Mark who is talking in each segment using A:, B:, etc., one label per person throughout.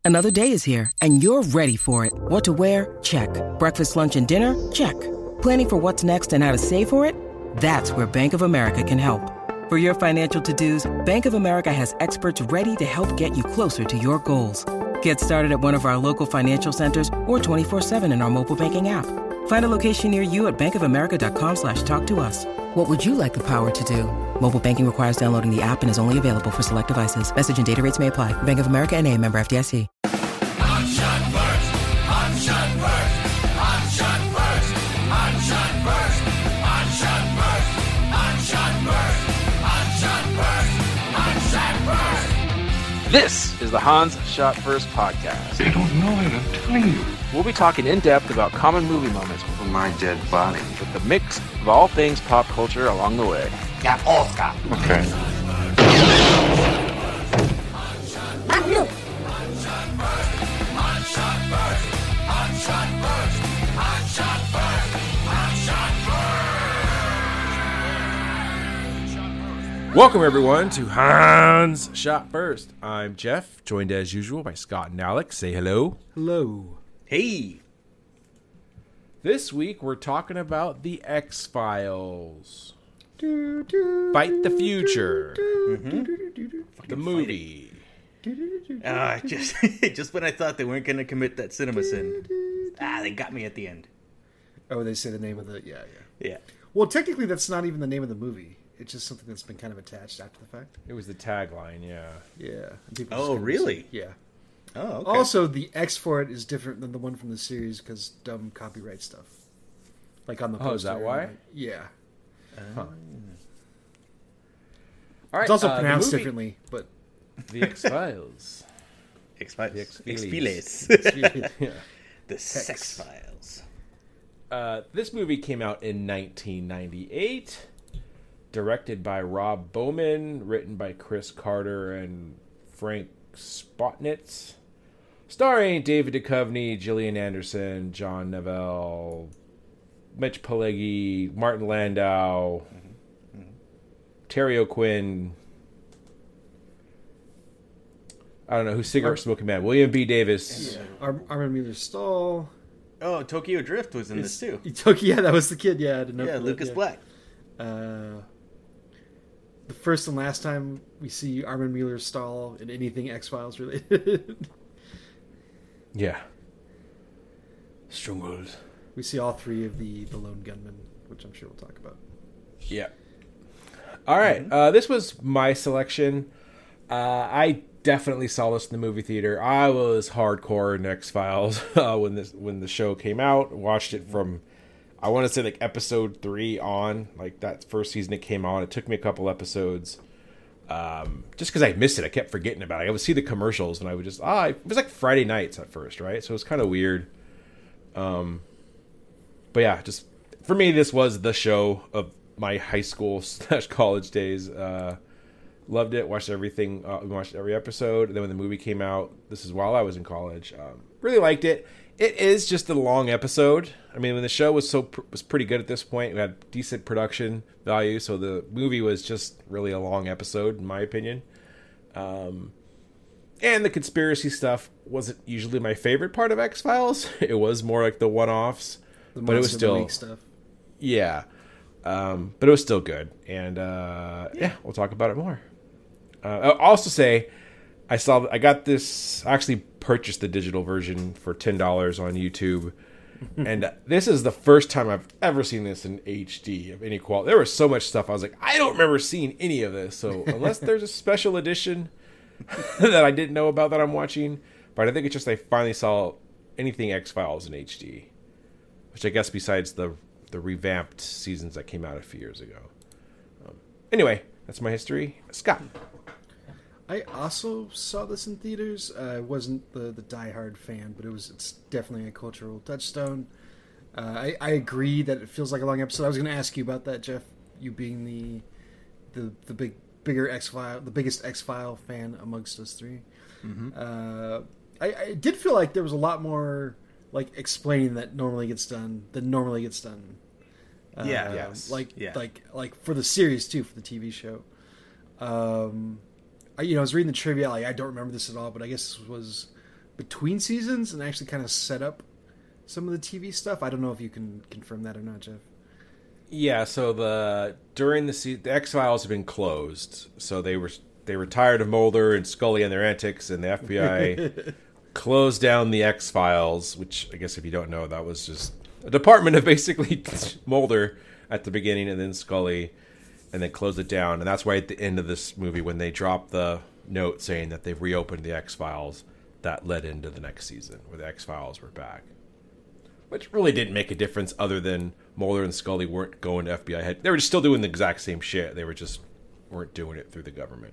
A: Another day is here, and you're ready for it. What to wear? Check. Breakfast, lunch, and dinner? Check. Planning for what's next and how to save for it? That's where Bank of America can help. For your financial to-dos, Bank of America has experts ready to help get you closer to your goals. Get started at one of our local financial centers or 24/7 in our mobile banking app. Find a location near you at bankofamerica.com/talktous. What would you like the power to do? Mobile banking requires downloading the app and is only available for select devices. Message and data rates may apply. Bank of America N.A., member FDIC.
B: I'm shot first. I'm shot first. I'm shot first. I'm shot first. I'm shot first. I'm shot first. I'm shot first. I'm shot first.
C: This is the Hans Shot First podcast.
D: I don't know it, I'm telling you.
C: We'll be talking in depth about common movie moments
D: For my dead body.
C: with the mix of all things pop culture along the way.
D: Okay.
E: Welcome, everyone, to Hans Shot First. I'm Jeff, joined as usual by Scott and Alex. Say hello.
F: Hello.
C: Hey!
E: This week, we're talking about the X-Files. Fight the Future. The movie.
F: Just when I thought they weren't going to commit that cinema sin. They got me at the end.
G: Oh, they say the name of the... Yeah.
F: Yeah.
G: Well, technically, that's not even the name of the movie. It's just something that's been kind of attached after the fact.
E: It was the tagline, yeah.
G: Yeah. And people
F: Oh,
G: just kinda
F: really?
G: say- yeah.
F: Oh, okay.
G: Also, the X for it is different than the one from the series because dumb copyright stuff. Like on the poster.
E: Oh, is that why?
G: Yeah.
E: All right,
G: It's also
E: the
G: pronounced
E: movie-
G: differently, but...
E: The X-Files.
F: X-Files.
E: X-Files.
F: X-Files.
E: Yeah.
F: The Sex Files.
E: This movie came out in 1998, directed by Rob Bowman, written by Chris Carter and Frank Spotnitz, starring David Duchovny, Gillian Anderson, John Neville, Mitch Pileggi, Martin Landau, Terry O'Quinn. I don't know who's cigarette smoking man. William B. Davis.
G: Armin Mueller-Stahl.
F: Oh, Tokyo Drift was in this too.
G: Yeah, that was the kid. Yeah, I didn't know.
F: Yeah, Lucas Black.
G: The first and last time we see Armin Mueller-Stahl in anything X-Files related.
E: Yeah. Stronghold.
G: We see all three of the lone gunmen, which I'm sure we'll talk about.
E: Yeah. All right. This was my selection. I definitely saw this in the movie theater. I was hardcore in X-Files when the show came out. Watched it from, I want to say, like episode 3 on. Like that first season it came on. It took me a couple episodes. Just because I missed it. I kept forgetting about it. I would see the commercials and I would just, it was like Friday nights at first, right? So it was kind of weird. But yeah, just for me, this was the show of my high school / college days. Loved it. Watched everything. Watched every episode. And then when the movie came out, this is while I was in college. Really liked it. It is just a long episode. I mean, when the show was pretty good at this point, we had decent production value. So the movie was just really a long episode, in my opinion. And the conspiracy stuff wasn't usually my favorite part of X-Files. It was more like the one-offs, but it was still
G: stuff.
E: Yeah. But it was still good. And yeah, we'll talk about it more. I'll also say I got this. I actually purchased the digital version for $10 on YouTube, and this is the first time I've ever seen this in HD of any quality. There was so much stuff. I was like, I don't remember seeing any of this. So unless there's a special edition that I didn't know about that I'm watching, but I think it's just I finally saw anything X-Files in HD, which I guess besides the revamped seasons that came out a few years ago. Anyway, that's my history. Scott.
G: I also saw this in theaters. I wasn't the diehard fan, but it's definitely a cultural touchstone. I agree that it feels like a long episode. I was going to ask you about that, Jeff. You being the bigger X-File, the biggest X-File fan amongst us three. Mm-hmm. I did feel like there was a lot more like explaining that normally gets done than normally gets done.
F: Yes.
G: Like for the series too, for the TV show. I was reading the trivia. Like, I don't remember this at all, but I guess this was between seasons and actually kind of set up some of the TV stuff. I don't know if you can confirm that or not, Jeff.
E: Yeah, so during the X-Files have been closed, so they were tired of Mulder and Scully and their antics, and the FBI closed down the X-Files, which I guess if you don't know, that was just a department of basically Mulder at the beginning and then Scully, and then closed it down. And that's why at the end of this movie, when they dropped the note saying that they've reopened the X-Files, that led into the next season where the X-Files were back. Which really didn't make a difference other than Mulder and Scully weren't going to FBI head. They were just still doing the exact same shit. They weren't doing it through the government.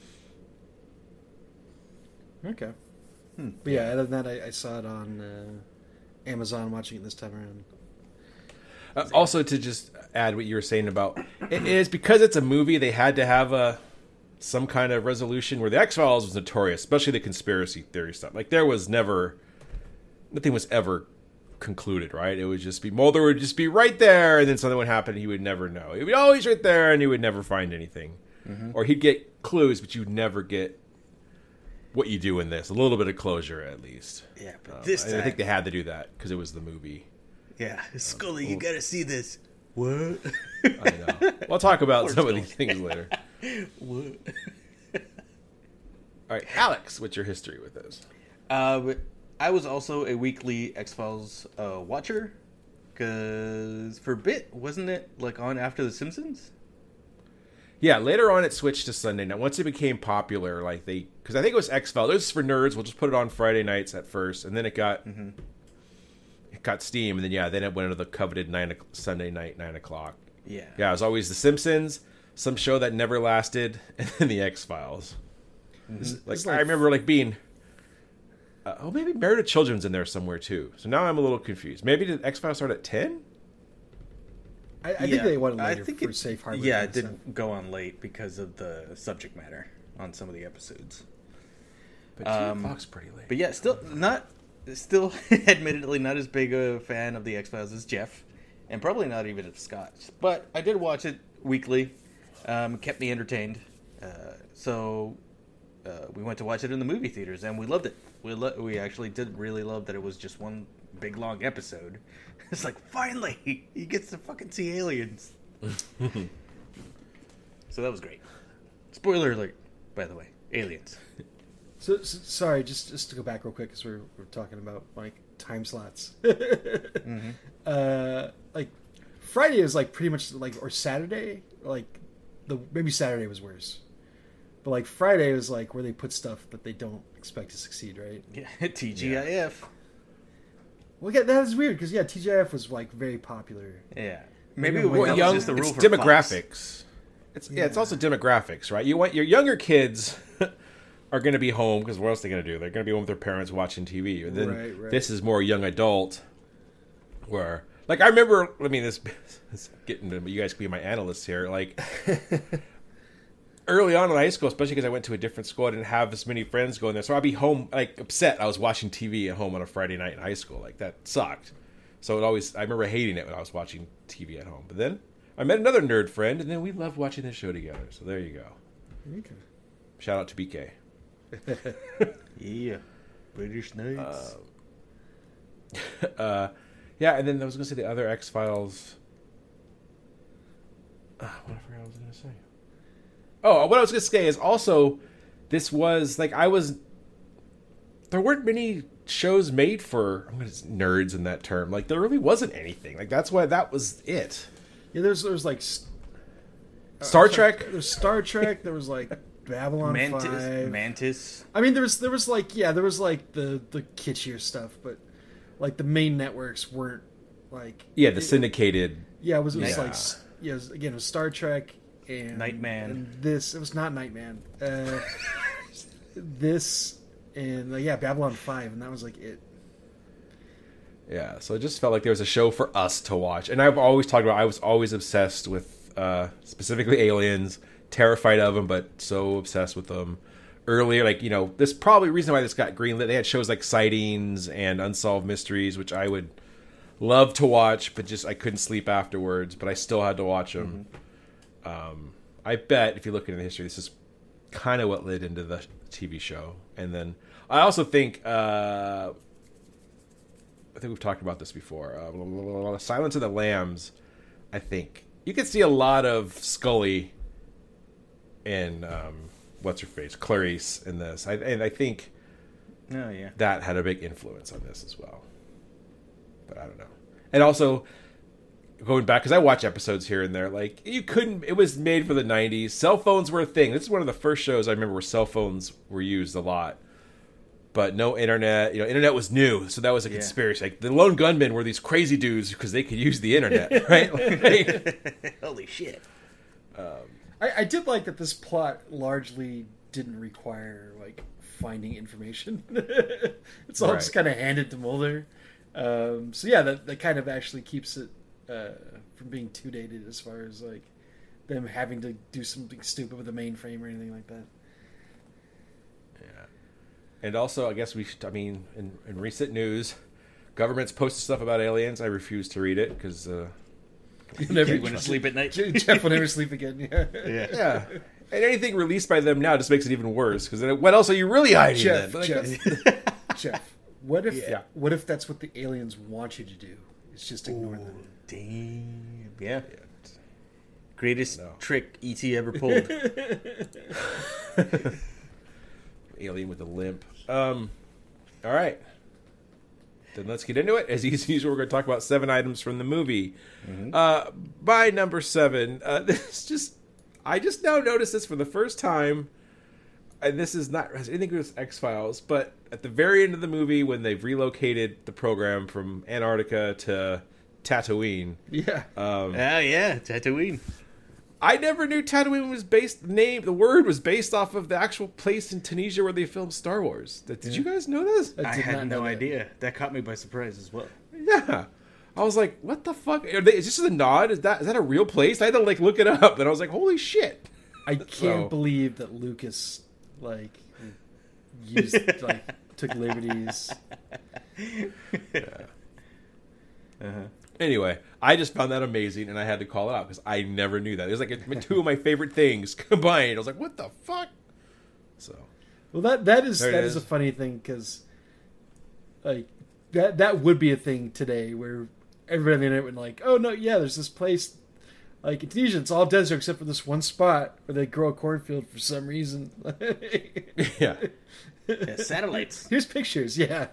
G: Okay. But yeah, other than that, I saw it on Amazon watching it this time around.
E: Also, to just add what you were saying about it is because it's a movie, they had to have some kind of resolution where the X-Files was notorious, especially the conspiracy theory stuff. Like nothing was ever concluded, right? It would just be Mulder would just be right there, and then something would happen, and he would never know. He would be always right there, and he would never find anything, or he'd get clues, but you'd never get what you do in this. A little bit of closure, at least.
F: Yeah, but this time...
E: I think they had to do that because it was the movie.
F: Yeah, Scully, you gotta see this. What?
E: I know. We'll talk about some of these things later.
F: What?
E: All right, Alex, what's your history with this?
F: I was also a weekly X-Files watcher, because for a bit, wasn't it like on after The Simpsons?
E: Yeah, later on it switched to Sunday night. Once it became popular, because I think it was X-Files. This is for nerds. We'll just put it on Friday nights at first, and then it got steam, and then it went into the coveted Sunday night 9:00. Yeah, it was always The Simpsons, some show that never lasted, and then the X-Files. I remember being. Maybe Meredith Children's in there somewhere too. So now I'm a little confused. Maybe did X-Files start at 10?
G: I think they went later for safe harbor.
F: Yeah, it did go on late because of the subject matter on some of the episodes.
E: But Fox pretty late.
F: But yeah, still admittedly not as big a fan of the X-Files as Jeff, and probably not even of Scott. But I did watch it weekly. Kept me entertained. So we went to watch it in the movie theaters, and we loved it. We actually did really love that it was just one big long episode. It's like, finally, he gets to fucking see aliens. So that was great. Spoiler alert, by the way, aliens.
G: So sorry, just to go back real quick, because we're talking about time slots. Friday is pretty much or Saturday, maybe Saturday was worse. But Friday was where they put stuff that they don't expect to succeed, right?
F: Yeah, TGIF. Yeah.
G: Well, yeah, that is weird because TGIF was very popular.
F: Yeah,
E: maybe
F: that was
E: just the rule for demographics. Fox. It's also demographics, right? You want your younger kids are going to be home because what else are they going to do? They're going to be home with their parents watching TV. And then
G: right.
E: This is more young adult, where I remember. I mean, this getting to you guys can be my analysts here. Early on in high school, especially because I went to a different school, I didn't have as many friends going there. So I'd be home, upset. I was watching TV at home on a Friday night in high school. That sucked. So I remember hating it when I was watching TV at home. But then I met another nerd friend, and then we loved watching this show together. So there you go.
G: Okay.
E: Shout out to BK.
F: Yeah. British Knights.
E: Yeah, and then I was going to say the other X-Files. What I forgot I was going to say. Oh, what I was going to say is also, this was, there weren't many shows made for nerds in that term. There really wasn't anything. That's why that was it.
G: Yeah, there's
E: Star Trek.
G: There's Star Trek. There was Babylon 5.
F: Mantis.
G: I mean, there was the kitschier stuff, but the main networks weren't
E: the syndicated.
G: Yeah, it was it was Star Trek. And
F: Nightman.
G: And it was not Nightman. This and Babylon 5, and that was it.
E: Yeah, so it just felt like there was a show for us to watch. And I've always talked about I was always obsessed with specifically aliens, terrified of them, but so obsessed with them. Earlier, this probably reason why this got greenlit. They had shows like Sightings and Unsolved Mysteries, which I would love to watch, but I couldn't sleep afterwards. But I still had to watch them. Mm-hmm. I bet if you look into the history, this is kind of what led into the TV show. And then I also think I think we've talked about this before. Silence of the Lambs. I think you can see a lot of Scully and what's her face, Clarice in this. And I think that had a big influence on this as well. But I don't know. And also, going back, because I watch episodes here and there, like, it was made for the 90s. Cell phones were a thing. This is one of the first shows I remember where cell phones were used a lot. But no internet. Internet was new, so that was a conspiracy. Like, the lone gunmen were these crazy dudes because they could use the internet, right?
F: Holy shit.
G: I did like that this plot largely didn't require, like, finding information. It's all just kind of handed to Mulder. That kind of actually keeps it from being too dated as far as, like, them having to do something stupid with a mainframe or anything like that.
E: Yeah. And also, I guess in recent news, government's posted stuff about aliens. I refuse to read it because...
F: You never want to sleep at night.
G: Jeff will never sleep again.
E: Yeah. And anything released by them now just makes it even worse. Because what else are you really hiding?
G: Jeff, what if that's what the aliens want you to do? It's just ignore them.
F: Damn. Yeah. Greatest trick E.T. ever pulled.
E: Alien with a limp. All right. Then let's get into it. As usual, we're going to talk about 7 items from the movie. Mm-hmm. By number 7, I just now noticed this for the first time, and this is not has anything to do with X-Files, but at the very end of the movie, when they've relocated the program from Antarctica to Tatooine.
G: Yeah.
F: Tatooine.
E: I never knew Tatooine was the word was based off of the actual place in Tunisia where they filmed Star Wars. Did you guys know this?
F: I had no idea. That caught me by surprise as well.
E: Yeah. I was like, what the fuck? Is this a nod? Is that a real place? I had to, like, look it up, and I was like, holy shit.
G: I can't believe that Lucas, like, took liberties.
E: Yeah. Anyway, I just found that amazing, and I had to call it out because I never knew that. It was like 2 of my favorite things combined. I was like, "What the fuck?" So,
G: well, that is a funny thing because, like, that would be a thing today where everybody on the internet would like, "Oh no, yeah, there's this place like in Tunisia. It's all desert except for this one spot where they grow a cornfield for some reason."
E: Yeah,
F: satellites.
G: Here's pictures. Yeah.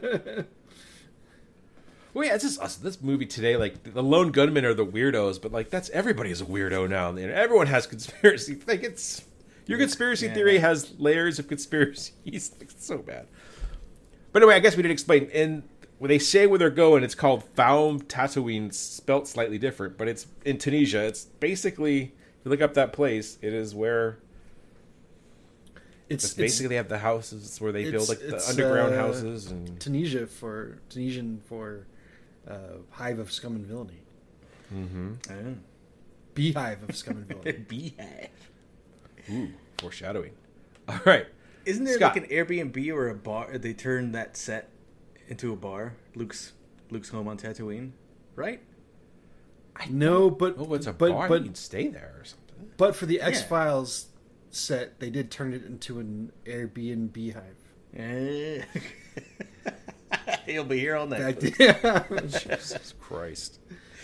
E: Well, yeah, it's just us. This movie today, like, the lone gunmen are the weirdos, but, like, everybody is a weirdo now. Everyone has conspiracy. Like, your conspiracy theory has layers of conspiracies. Like, it's so bad. But anyway, I guess we didn't explain. When they say where they're going, it's called Faum Tatooine, spelt slightly different, but it's in Tunisia. It's basically, if you look up that place, it is where... It's basically they have the houses where they build, like, the underground houses. And
G: Tunisian for hive of scum and villainy.
E: Mm-hmm.
G: Beehive of scum and villainy.
F: Beehive.
E: Ooh, foreshadowing. All right.
F: Isn't there like an Airbnb or a bar? They turned that set into a bar. Luke's home on Tatooine, right?
G: No, but
E: it's a bar. You can stay there or something.
G: But for the X-Files set, they did turn it into an Airbnb beehive.
F: He'll be here all night.
E: Jesus Christ.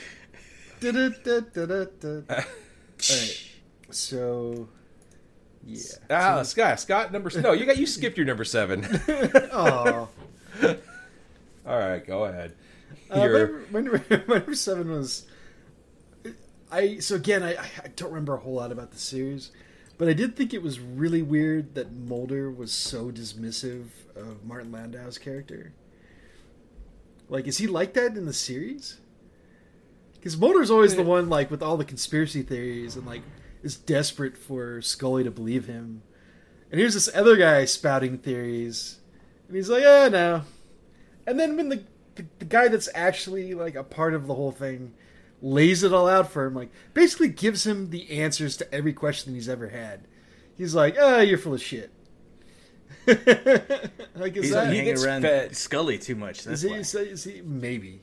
G: All right. So, yeah.
E: Scott, you skipped your number 7.
G: Oh.
E: All right, go ahead.
G: My number 7 was... I don't remember a whole lot about the series, but I did think it was really weird that Mulder was so dismissive of Martin Landau's character. Like, is he like that in the series? Because Mulder's always the one, like, with all the conspiracy theories and, like, is desperate for Scully to believe him. And here's this other guy spouting theories, and he's like, no. And then when the guy that's actually, like, a part of the whole thing lays it all out for him, like, basically gives him the answers to every question he's ever had. He's like, you're full of shit. Like,
F: he's hanging around Scully too much. That's why.
G: Is he? Maybe.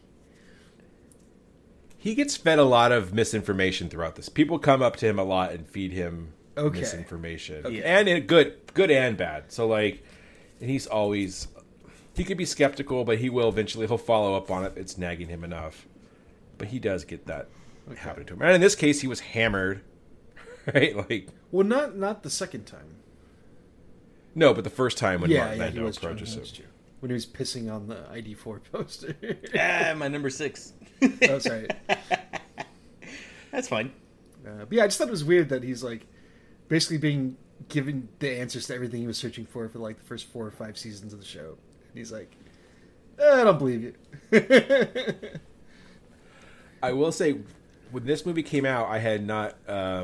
E: He gets fed a lot of misinformation throughout this. People come up to him a lot and feed him misinformation.
G: Okay.
E: And good and bad. So, like, And he's always... He could be skeptical, but he will eventually. He'll follow up on it. It's nagging him enough. But he does get that happening to him. And in this case, he was hammered. Right? Like...
G: Well, not the second time.
E: No, but the first time when
G: he
E: Lando
G: was
E: approaches him.
G: When he was pissing on the ID4 poster.
F: My number 6.
G: Oh, sorry.
F: That's fine.
G: But yeah, I just thought it was weird that he's like basically being given the answers to everything he was searching for like the first 4 or 5 seasons of the show. And he's like, I don't believe you.
E: I will say, when this movie came out, I had not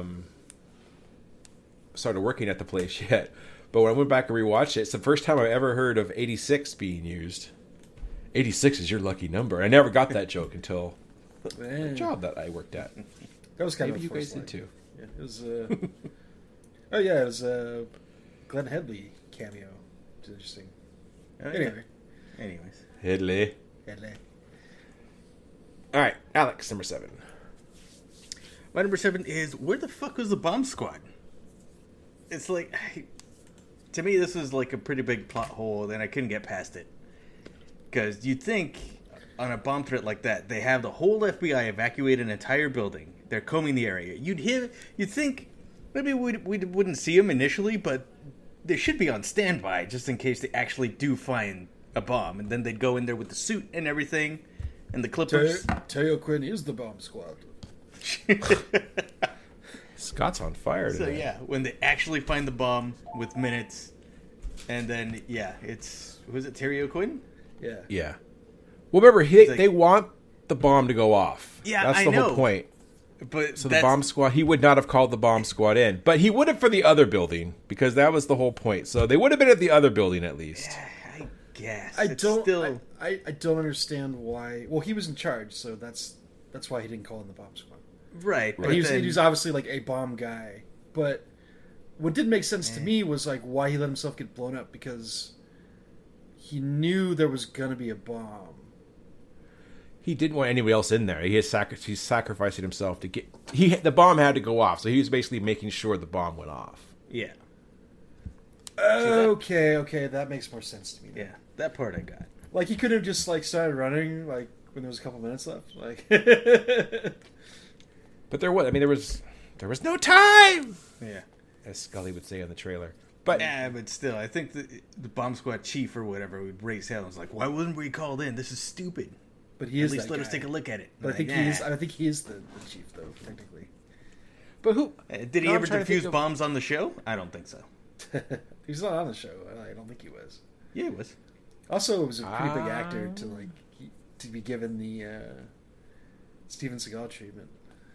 E: started working at the place yet. But when I went back and rewatched it, it's the first time I ever heard of 86 being used. 86 is your lucky number. I never got that joke until the job that I worked at.
G: That was kind
E: Maybe
G: of a
E: you guys
G: forced
E: did
G: line.
E: too.
G: Yeah, it was. Oh yeah, it was Glenn Headley cameo. It's interesting.
F: Anyways.
E: Headley. All right, Alex, number 7.
F: My number 7 is, where the fuck was the bomb squad? It's like, to me, this was like a pretty big plot hole, and I couldn't get past it. Because you'd think, on a bomb threat like that, they have the whole FBI evacuate an entire building. They're combing the area. You'd think, maybe we wouldn't see them initially, but they should be on standby, just in case they actually do find a bomb. And then they'd go in there with the suit and everything, and the clippers.
G: Teo Quinn is the bomb squad.
E: Scott's on fire today.
F: So yeah, when they actually find the bomb with minutes, and then was it Terry O'Quinn?
G: Yeah.
E: Yeah. Well, remember,
F: like-
E: they want the bomb to go off.
F: Yeah,
E: that's
F: I
E: the
F: know.
E: whole point.
F: But
E: So the bomb squad, he would not have called the bomb squad in, but he would have for the other building because that was the whole point. So they would have been at the other building at least.
F: I guess
G: I
F: it's
G: don't.
F: Still,
G: I don't understand why. Well, he was in charge, so that's why he didn't call in the bomb squad.
F: right.
G: And
F: But
G: he
F: then,
G: was obviously like a bomb guy, but what didn't make sense to me was like why he let himself get blown up because he knew there was gonna be a bomb.
E: He didn't want anybody else in there. He's sacrificing himself to get. The bomb had to go off, so he was basically making sure the bomb went off.
F: yeah,
G: Okay, that makes more sense to me. Now.
F: yeah, that part I got.
G: Like he could have just like started running like when there was a couple minutes left. Like,
E: But there was. I mean, there was no time,
F: Yeah,
E: as Scully would say in the trailer. But
F: but still, I think the bomb squad chief or whatever would raise hell and was like, "Why wasn't we called in? This is stupid.
G: but he
F: At
G: is
F: least
G: that
F: let
G: guy.
F: us take a look at it."
G: But I think he is. I think he is the chief though, technically.
E: who
F: Did he
E: No, I'm
F: ever
E: trying to think
F: defuse
E: of-
F: bombs on the show? I don't think so.
G: He's not on the show. I don't think he was.
F: Yeah, he was.
G: Also, it was a pretty big actor to to be given the Steven Seagal treatment.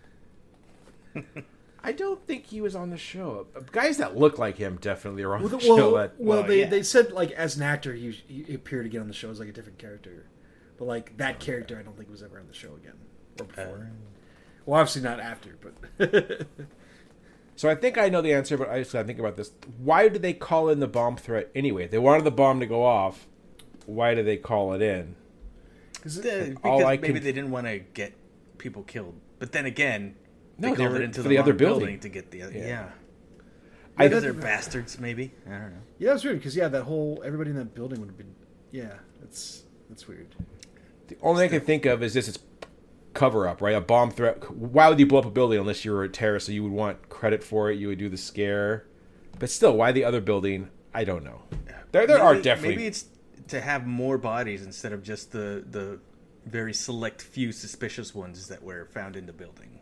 E: I don't think he was on the show. Guys that look like him definitely are on the show.
G: They said like as an actor he appeared again on the show as like a different character, but like that character I don't think was ever on the show again or before. Well, obviously not after, but
E: So I think I know the answer, but I just gotta think about this. Why did they call in the bomb threat anyway? They wanted the bomb to go off. Why did they call it in?
F: Because
E: all I
F: maybe
E: can-
F: they didn't want to get people killed. But then again,
E: No,
F: they
E: they
F: called
E: were
F: it into
E: for
F: the
E: the other
F: wrong
E: building.
F: to get the other.
E: Yeah.
F: Yeah.
E: I
F: Because
E: don't-
F: they're bastards, maybe. I don't know.
G: yeah, that's weird because that whole everybody in that building would have been that's weird.
E: The only thing I can think of is this: it's cover up, right? A bomb threat. Why would you blow up a building unless you were a terrorist? So you would want credit for it. You would do the scare, but still, why the other building? I don't know. There are definitely.
F: Maybe it's to have more bodies instead of just the very select few suspicious ones that were found in the building.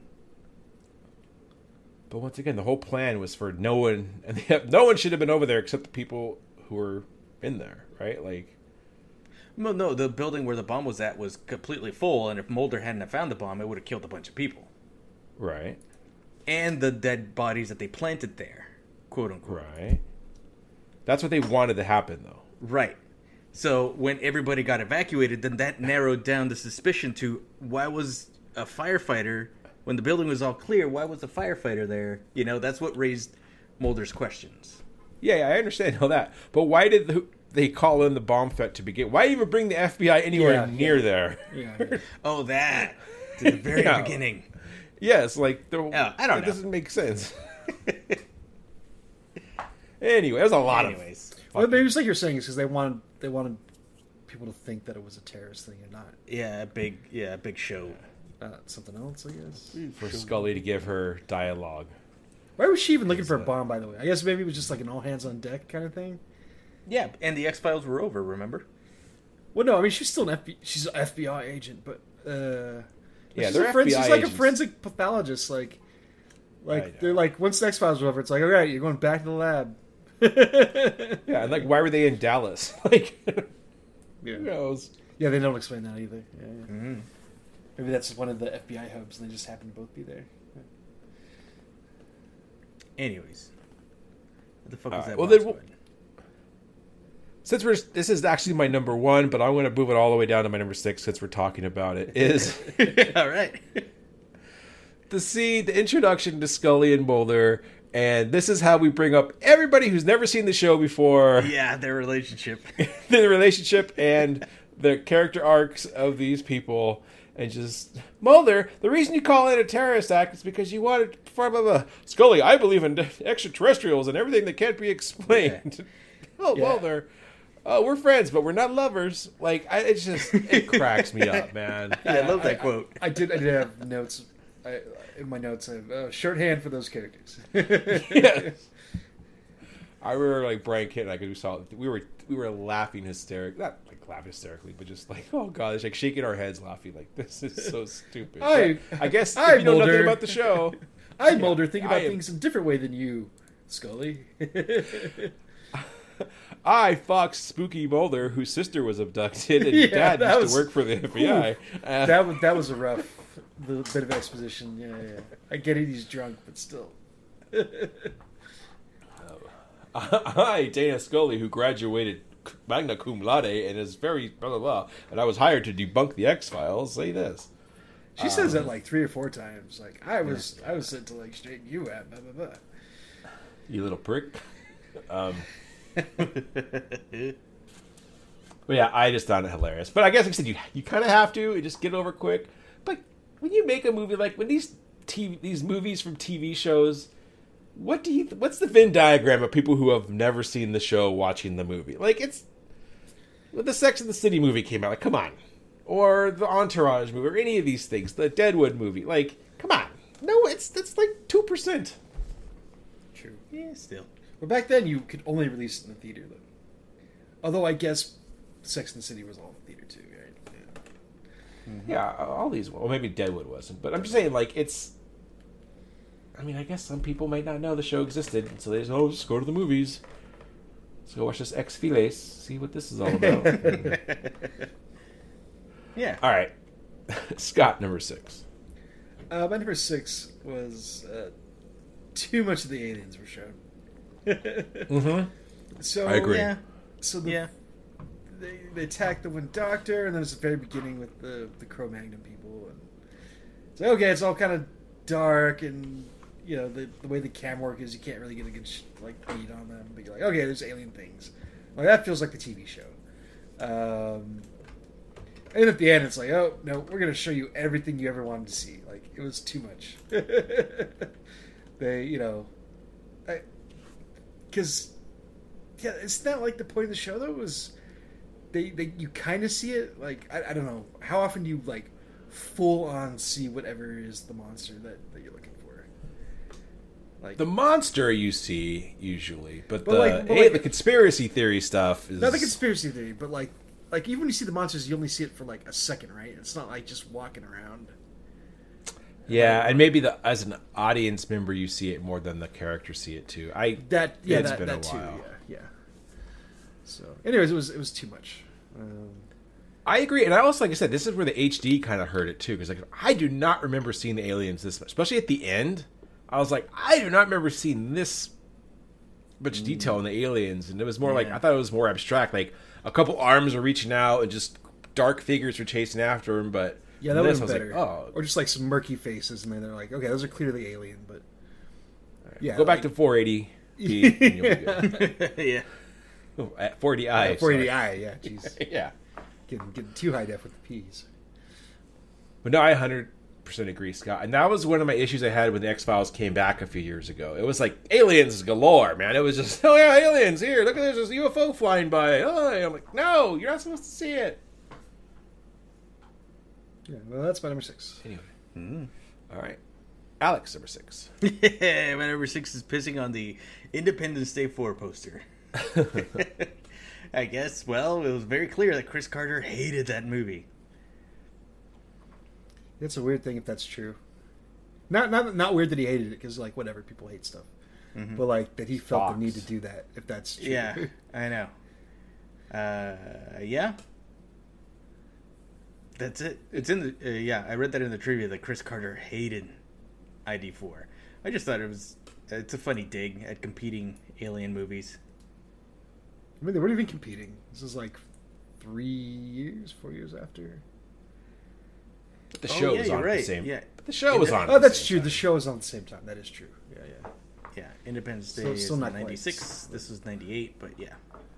E: But once again, the whole plan was for no one, and no one should have been over there except the people who were in there, right? Like,
F: Well, no, the building where the bomb was at was completely full, and if Mulder hadn't have found the bomb, it would have killed a bunch of people.
E: right,
F: And the dead bodies that they planted there, quote unquote.
E: right. That's what they wanted to happen, though.
F: Right. So when everybody got evacuated, then that narrowed down the suspicion to why was a firefighter, when the building was all clear, why was a firefighter there? You know, that's what raised Mulder's questions.
E: Yeah, I understand all that, but why did they call in the bomb threat to begin? Why even bring the FBI anywhere near there?
G: Yeah,
F: Oh, that. To the very
E: Yeah.
F: beginning.
E: Yes, like
F: I don't
E: that
F: know.
E: doesn't make sense. Anyway, it was a lot of.
F: Anyways.
G: Well, maybe it's like you're saying, it's because they wanted people to think that it was a terrorist thing and not
F: Yeah, a big show.
G: something else. I guess.
E: for Scully to give her dialogue.
G: Why was she even looking for a bomb? By the way, I guess maybe it was just like an all hands on deck kind of thing.
F: Yeah, and the X-Files were over, remember?
G: Well, no, I mean she's still she's an FBI agent, but
E: Yeah,
G: she's
E: they're
G: a forensic,
E: FBI
G: she's like a
E: agents.
G: forensic pathologist. Like
E: I know.
G: they're like, once the X Files are over, it's like, all right, you're going back to the lab.
E: Yeah, and like, why were they in Dallas? Like,
G: Yeah.
E: who knows?
G: Yeah, they don't explain that either. Yeah, yeah.
F: Mm-hmm.
G: Maybe that's one of the FBI hubs, and they just happen to both be there. Yeah.
F: Anyways. What the fuck
E: All
F: was
E: right,
F: that?
E: well,
F: bomb
E: then
F: squad?
E: Since this is actually my number 1, but I'm going to move it all the way down to my number 6 since we're talking about it, is
F: All right.
E: the introduction to Scully and Mulder, and this is how we bring up everybody who's never seen the show before,
F: Yeah, their relationship.
E: the relationship and the character arcs of these people, and just, Mulder, the reason you call it a terrorist act is because you wanted to perform a Scully, I believe in extraterrestrials and everything that can't be explained. Oh,
G: Yeah.
E: Mulder. Oh, we're friends, but we're not lovers. Like, it cracks me up, man.
F: Yeah, I love that quote.
G: I did have notes. In my notes, I have shorthand for those characters.
E: Yes. I remember like Brian Kitt and I, because we saw it, we were laughing hysterically, not like laughing hysterically, but just like, oh god, it's like shaking our heads laughing like, this is so stupid.
G: I
E: guess
G: I,
E: if you know
G: Mulder.
E: nothing about the show.
G: I, Mulder, think about
E: I am-
G: things in a different way than you, Scully.
E: I, Fox Spooky Mulder, whose sister was abducted and
G: Yeah,
E: dad
G: that
E: used
G: was-
E: to work for the FBI.
G: that was a rough bit of exposition. Yeah. I get it, he's drunk, but still.
E: I, Dana Scully, who graduated magna cum laude and is very blah blah blah, and I was hired to debunk the X-Files, say this.
G: She says that like 3 or 4 times. Like I was sent to like straighten you out. Blah blah blah.
E: You little prick. But yeah, I just found it hilarious. But I guess, like I said, you kind of have to just get over quick. But when you make a movie, like when these movies from TV shows, what's the Venn diagram of people who have never seen the show watching the movie? Like, it's when the Sex and the City movie came out, like, come on. Or the Entourage movie, or any of these things, the Deadwood movie, like, come on. No, it's like 2%.
G: True.
F: Yeah, still.
G: But back then, you could only release it in the theater, though. Although I guess Sex and the City was all in the theater too, right?
E: Yeah, all these. Well, maybe Deadwood wasn't, but I'm just saying, like, it's. I mean, I guess some people might not know the show existed, so they just know, just go to the movies. Let's go watch this Ex Files, see what this is all about.
F: Yeah.
E: All right, Scott, number 6.
G: My number 6 was too much of the aliens were shown.
E: Mm-hmm.
G: So
E: I agree.
F: Yeah.
G: So
F: Yeah.
G: they attack the one doctor, and then it's the very beginning with the Cro-Magnon people, and so okay, it's all kind of dark, and you know the way the cam work is, you can't really get a good beat on them, but you're like, okay, there's alien things. Like that feels like the TV show. And at the end, it's like, oh no, we're gonna show you everything you ever wanted to see. Like it was too much. They, because yeah, it's not like the point of the show though. Was they you kind of see it like I don't know how often do you like full on see whatever is the monster that you're looking for. Like
E: The monster you see usually, but
G: But
E: the conspiracy theory stuff is
G: not the conspiracy theory, but like even when you see the monsters, you only see it for like a second, right? It's not like just walking around.
E: Yeah, and maybe as an audience member, you see it more than the characters see it too.
G: It's
E: that
G: been
E: a
G: too.
E: while.
G: Yeah. So, anyways, it was too much.
E: I agree, and I also, like I said, this is where the HD kind of hurt it too, because like I do not remember seeing the aliens this much, especially at the end. I was like, I do not remember seeing this much detail in the aliens, and it was more like I thought it was more abstract, like a couple arms are reaching out and just dark figures are chasing after him, but.
G: Yeah, that
E: this,
G: was
E: I
G: better.
E: like, oh,
G: Or just like some murky faces, and then they're like, okay, those are clearly alien, but yeah,
E: go back to 480. And you'll be good.
F: Yeah.
E: Oh, at 480i.
G: 480i. Yeah, jeez,
E: Yeah.
G: getting too high def with the P's.
E: But no, I 100% agree, Scott. And that was one of my issues I had when the X-Files came back a few years ago. It was like aliens galore, man. It was just, oh yeah, aliens, here, look at this UFO flying by. Oh, I'm like, no, you're not supposed to see it.
G: Yeah, well, that's my number 6.
E: Anyway. All right. Alex, number 6.
F: Yeah, my number 6 is pissing on the Independence Day 4 poster. I guess, well, it was very clear that Chris Carter hated that movie.
G: It's a weird thing if that's true. Not weird that he hated it, because, like, whatever, people hate stuff. Mm-hmm. But, like, that he felt
E: Fox.
G: the need to do that, if that's true.
F: Yeah, I know. Yeah. That's it. It's in the... yeah, I read that in the trivia that Chris Carter hated ID4. I just thought it's a funny dig at competing alien movies.
G: I mean, they weren't even competing. This is, like, 4 years after...
E: The show was on at the same.
F: Yeah,
E: the show was on.
G: Oh, that's true. The show was on at the same time. That is true. Yeah.
F: Yeah, Independence Day
G: So
F: is
G: still not
F: 96.
G: quite.
F: This was 98, but yeah.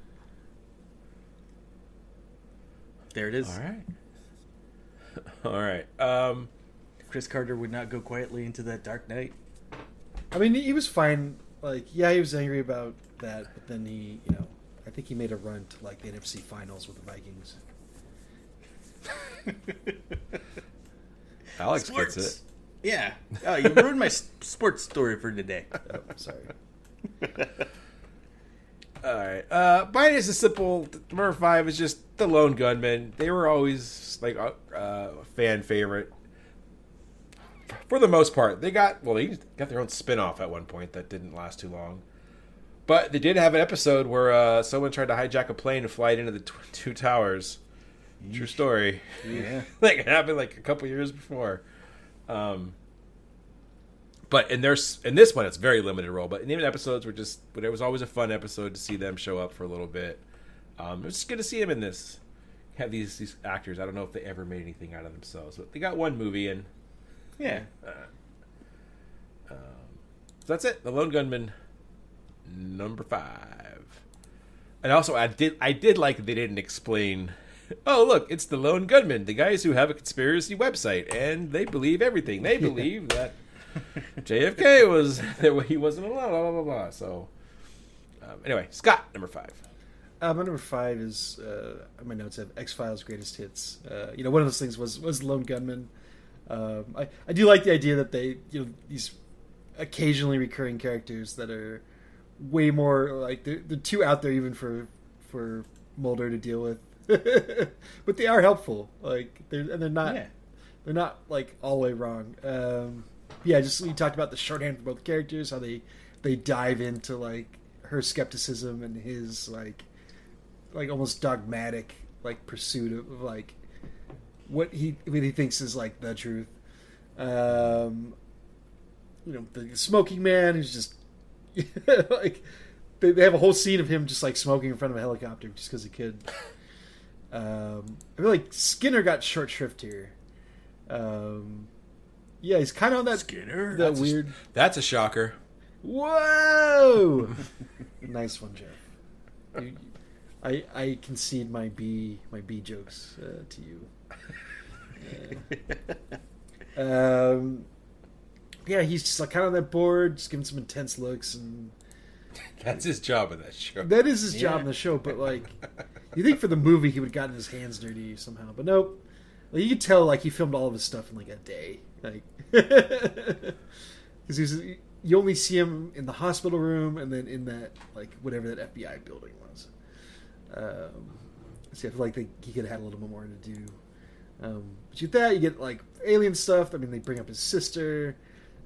F: There it is.
E: All right.
F: Chris Carter would not go quietly into that dark night.
G: I mean, he was fine. Like, yeah, he was angry about that, but then he, I think he made a run to, like, the NFC Finals with the Vikings.
E: Alex
F: Sports.
E: gets it.
F: Yeah. Oh, you ruined my sports story for today.
G: Oh, sorry.
E: All right. Mine is a simple. Number 5 is just the Lone Gunmen. They were always like a fan favorite. For the most part, they got their own spin-off at one point that didn't last too long. But they did have an episode where someone tried to hijack a plane and fly it into the two towers. True story.
F: Yeah.
E: Like it happened like a couple years before. But in this one, it's very limited role. But in the episodes, it was always a fun episode to see them show up for a little bit. It was just good to see them in this. Have these actors. I don't know if they ever made anything out of themselves, but they got one movie and
F: Yeah.
E: So that's it. The Lone Gunmen, number 5. And also, I did like that they didn't explain. Oh, look, it's the Lone Gunmen, the guys who have a conspiracy website, and they believe everything. They believe that JFK he wasn't alone, blah, blah, blah, blah. So, anyway, Scott, number 5.
G: My number 5 is, my notes have X-Files Greatest Hits. One of those things was Lone Gunmen. I do like the idea that they, these occasionally recurring characters that are way more, like, they're too out there even for Mulder to deal with. But they are helpful. Like, they're not like all the way wrong. Just you talked about the shorthand for both characters, how they dive into like her skepticism and his like almost dogmatic like pursuit of like what he thinks is like the truth. The smoking man who's just like they have a whole scene of him just like smoking in front of a helicopter just because he could. I feel like Skinner got short shrift here. He's kind of on that
F: Skinner.
G: That weird.
E: That's a shocker.
G: Whoa! Nice one, Jeff. I concede my B jokes to you. He's just like kind of on that board, just giving some intense looks, and
E: that's his job in that show.
G: that is his job in the show. But like, you think for the movie he would have gotten his hands dirty somehow, but nope. Like, you could tell like he filmed all of his stuff in like a day, like because you only see him in the hospital room and then in that like whatever that FBI building was. So I feel like he could have had a little bit more to do. But you get that, you get like alien stuff. I mean, they bring up his sister.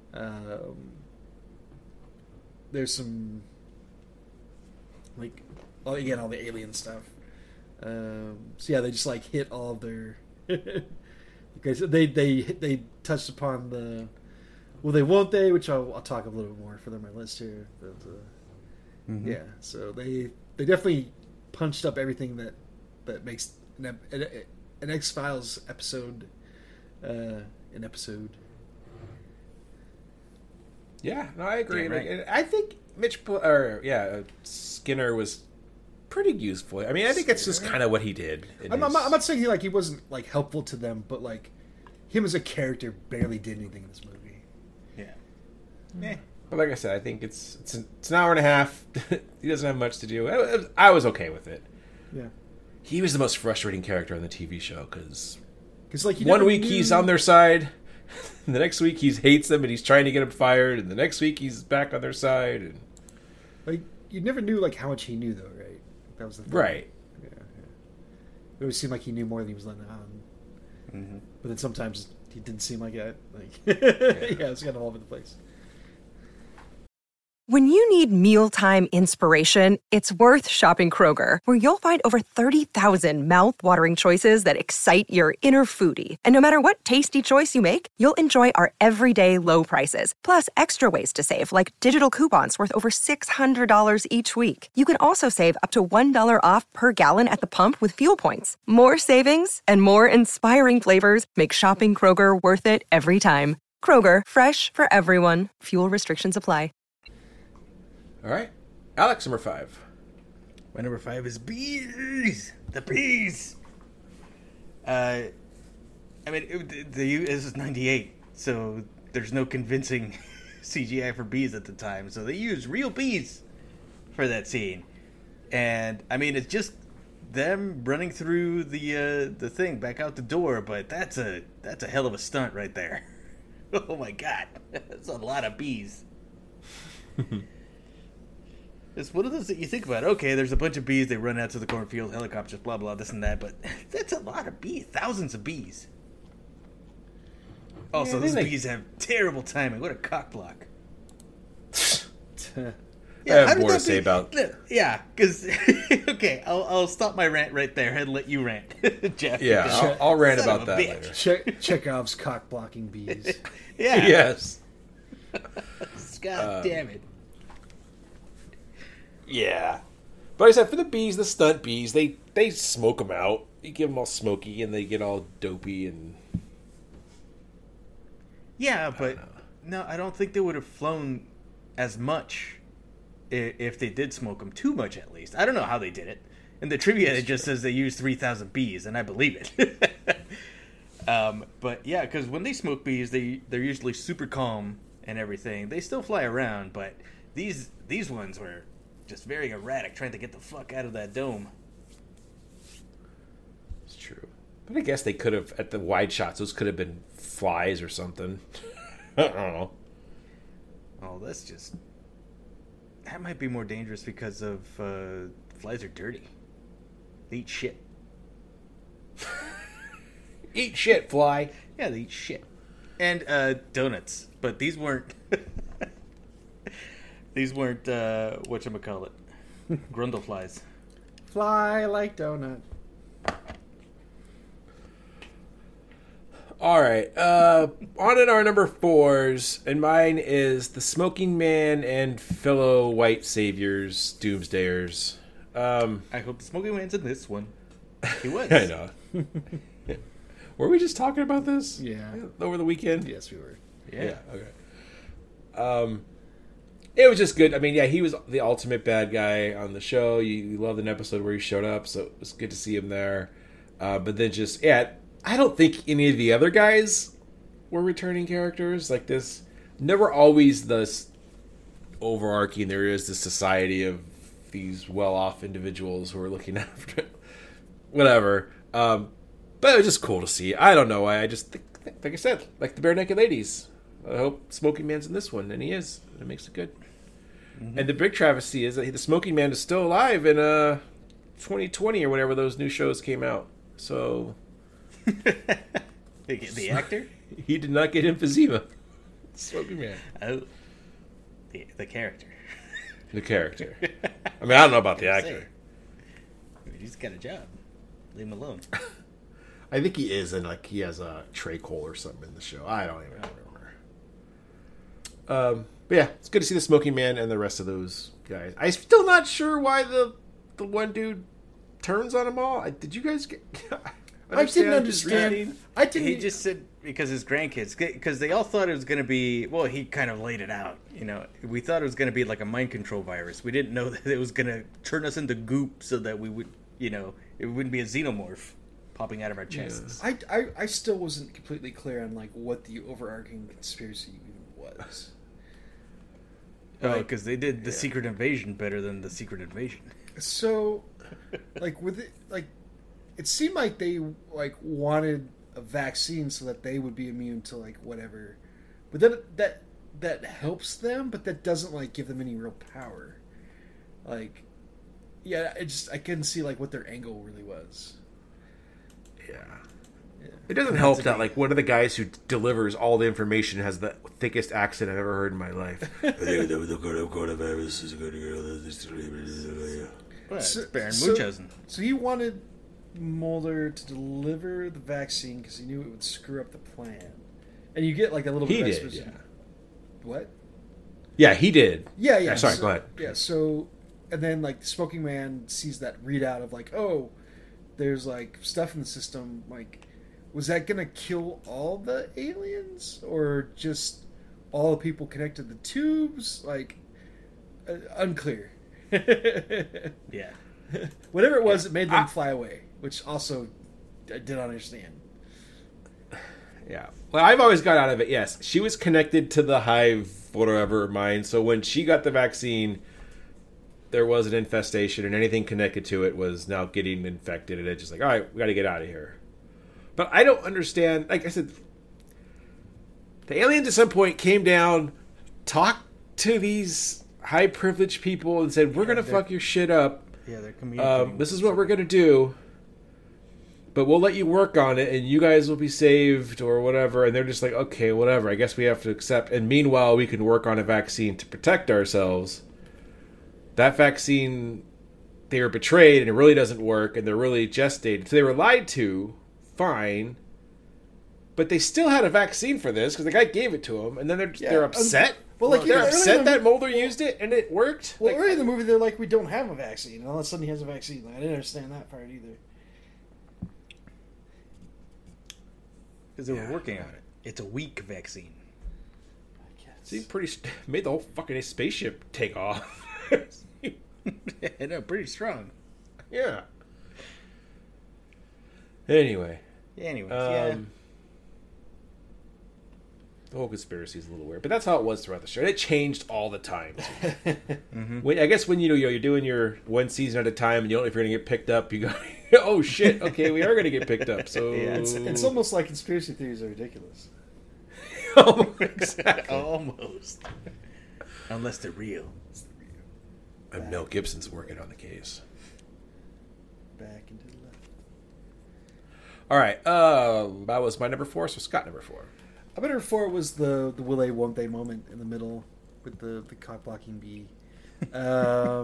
G: There's some like all the alien stuff. They just like hit all of their. Okay, so they touched upon the will they won't they, which I'll talk a little bit more for my list here. But, yeah, so they definitely punched up everything that makes an X-Files episode an episode.
E: Yeah, no, I agree.
F: Yeah, right.
E: Like, I think Skinner was pretty useful. I mean, I think it's just kind of what he did.
G: I'm not saying he wasn't like helpful to them, but like him as a character barely did anything in this movie.
F: Yeah.
E: But like I said, I think it's an hour and a half. He doesn't have much to do. I was okay with it.
G: Yeah.
E: He was the most frustrating character on the TV show because
G: like,
E: one week he's on their side, and the next week he hates them and he's trying to get them fired, and the next week he's back on their side. And...
G: like, you never knew like how much he knew, though, right? That was the thing.
E: Right.
G: Yeah. It always seemed like he knew more than he was letting on.
F: Mm-hmm.
G: But then sometimes he didn't seem like that. Like, it's kind of all over the place.
H: When you need mealtime inspiration, it's worth shopping Kroger, where you'll find over 30,000 mouth-watering choices that excite your inner foodie. And no matter what tasty choice you make, you'll enjoy our everyday low prices, plus extra ways to save, like digital coupons worth over $600 each week. You can also save up to $1 off per gallon at the pump with fuel points. More savings and more inspiring flavors make shopping Kroger worth it every time. Kroger, fresh for everyone. Fuel restrictions apply.
E: All right. Alex, number 5.
F: My number 5 is bees. The bees. I mean, this is 98, so there's no convincing CGI for bees at the time. So they used real bees for that scene. And, I mean, it's just them running through the thing back out the door, but that's a hell of a stunt right there. Oh, my God. That's a lot of bees. It's one of those that you think about. Okay, there's a bunch of bees. They run out to the cornfield, helicopters, blah, blah, this and that. But that's a lot of bees. Thousands of bees. Also,
E: Yeah,
F: those
E: they-
F: bees have terrible timing. What a cock block.
E: I
F: how
E: have
F: did
E: more to
F: that
E: say
F: be-
E: about...
F: Yeah, because... okay, I'll stop my rant right there and let you rant, Jeff.
E: Yeah,
F: because-
E: I'll rant
F: son
E: about
F: of a
E: that
F: bitch.
E: later.
G: Chekhov's cock-blocking bees.
F: Yeah.
E: Yes.
F: God damn it.
E: Yeah. But like I said, for the bees, the stunt bees, they smoke them out. You give them all smoky and they get all dopey and...
F: Yeah, but no, I don't think they would have flown as much if they did smoke them too much, at least. I don't know how they did it. In the trivia, it just says they used 3,000 bees, and I believe it. But yeah, because when they smoke bees, they're usually super calm and everything. They still fly around, but these ones were just very erratic, trying to get the fuck out of that dome.
E: It's true. But I guess they could have, at the wide shots, those could have been flies or something. I don't know.
F: Oh, that's just... That might be more dangerous because of flies are dirty. They eat shit.
E: Eat shit, fly.
F: Yeah, they eat shit. And donuts. But these weren't... these weren't, whatchamacallit. Grundleflies.
G: Fly like donut.
E: All right. On in our number 4s, and mine is the Smoking Man and fellow white saviors, Doomsdayers.
F: I hope the Smoking Man's in this one. He was.
E: I know. Were we just talking about this?
G: Yeah.
E: Over the weekend?
G: Yes, we were.
F: Yeah.
E: Okay. It was just good. I mean, yeah, he was the ultimate bad guy on the show. You loved an episode where he showed up, so it was good to see him there. But then just, yeah, I don't think any of the other guys were returning characters like this. Never always this overarching. There is this society of these well-off individuals who are looking after whatever. But it was just cool to see. I don't know. I just think, like I said, like the Bare Naked Ladies. I hope Smoking Man's in this one, and he is. It makes it good. Mm-hmm. And the big travesty is that the Smoking Man is still alive in 2020 or whenever those new shows came out. So
F: The actor?
E: he did not get emphysema. Smoking Man.
F: Oh. The character.
E: The character. I mean, I don't know about the actor.
F: He's got a job. Leave him alone.
E: I think he is, and like he has a trach hole or something in the show. I don't even remember. But yeah, it's good to see the Smoking Man and the rest of those guys. I'm still not sure why the one dude turns on them all. Did you guys get?
G: I didn't
E: his
G: understand.
E: reasoning?
G: I didn't.
F: He just said because his grandkids, because they all thought it was going to be, well, he kind of laid it out. You know, we thought it was going to be like a mind control virus. We didn't know that it was going to turn us into goop so that we would, you know, it wouldn't be a xenomorph, popping out of our chests.
G: I still wasn't completely clear on like what the overarching conspiracy even was.
F: Oh, because they did the Secret Invasion better than the Secret Invasion.
G: So, like with it, like it seemed like they like wanted a vaccine so that they would be immune to like whatever, but then that helps them, but that doesn't like give them any real power. Like, yeah, I couldn't see like what their angle really was.
E: Yeah. It doesn't help that like one of the guys who delivers all the information has the thickest accent I've ever heard in my life.
F: It's Baron Munchausen.
G: So he wanted Mulder to deliver the vaccine because he knew it would screw up the plan. And you get like a little bit of exposition. What?
E: Yeah, he did.
G: Yeah.
E: Sorry, go ahead.
G: Yeah, so and then like the Smoking Man sees that readout of like, oh, there's like stuff in the system. Like, was that gonna kill all the aliens or just all the people connected to the tubes? Like, unclear.
F: Yeah.
G: Whatever it was, it made them fly away, which also I did not understand.
E: Yeah. Well, I've always got out of it, yes. She was connected to the hive, whatever, mind. So when she got the vaccine, there was an infestation, and anything connected to it was now getting infected. And it's just like, all right, we got to get out of here. But I don't understand. Like I said, the aliens at some point came down, talked to these high-privileged people, and said, we're going to fuck your shit up.
F: Yeah, they're communicating.
E: This is what we're going to do. But we'll let you work on it, and you guys will be saved, or whatever. And they're just like, okay, whatever. I guess we have to accept. And meanwhile, we can work on a vaccine to protect ourselves. That vaccine, they were betrayed, and it really doesn't work, and they're really gestated. So they were lied to, fine. But they still had a vaccine for this, because the guy gave it to them, and then they're upset.
G: Well, like
E: they're upset that Mulder used it, and it worked.
G: Well, early in the movie, they're like, we don't have a vaccine. And all of a sudden, he has a vaccine. Like, I didn't understand that part either.
F: Because they were working on it. It's a weak vaccine.
E: Seemed made the whole fucking spaceship take off.
F: No, pretty strong.
E: Yeah. Anyway.
F: Yeah.
E: The whole conspiracy is a little weird, but that's how it was throughout the show. And it changed all the time. I guess when you're doing your one season at a time, and you don't know if you're going to get picked up, you go, "Oh shit! Okay, we are going to get picked up." So
G: yeah, it's almost like conspiracy theories are ridiculous.
E: Exactly.
F: Almost. Unless they're real.
E: Mel Gibson's working on the case.
G: Back into the left.
E: All right. That was my number 4. So Scott, number 4.
G: I bet number 4 was the will they won't they moment in the middle with the cock blocking bee. I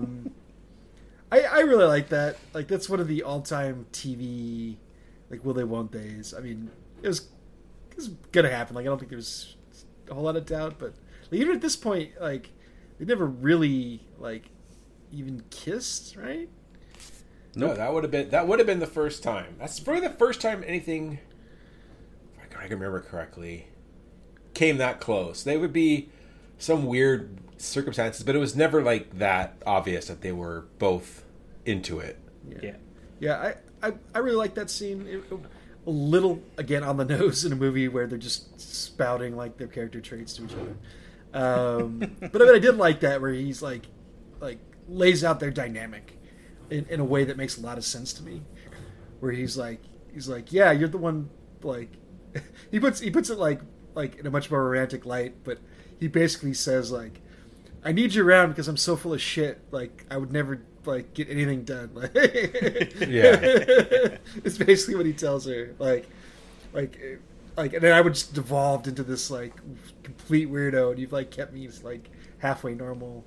G: really like that. Like that's one of the all time TV like will they won't they's. I mean, it was gonna happen. Like I don't think there's a whole lot of doubt, but like, even at this point, like they never really like even kissed, right?
E: No, that would have been the first time. That's probably the first time anything, if I can remember correctly, came that close. They would be some weird circumstances, but it was never like that obvious that they were both into it.
G: Yeah. I really like that scene. A little again on the nose in a movie where they're just spouting like their character traits to each other. But I did like that where he's like lays out their dynamic in a way that makes a lot of sense to me. Where he's like, yeah, you're the one. Like he puts it like in a much more romantic light, but he basically says like, I need you around because I'm so full of shit. Like I would never like get anything done. Like,
E: yeah,
G: it's basically what he tells her. Like, and then I would just devolved into this like complete weirdo, and you've like kept me like halfway normal.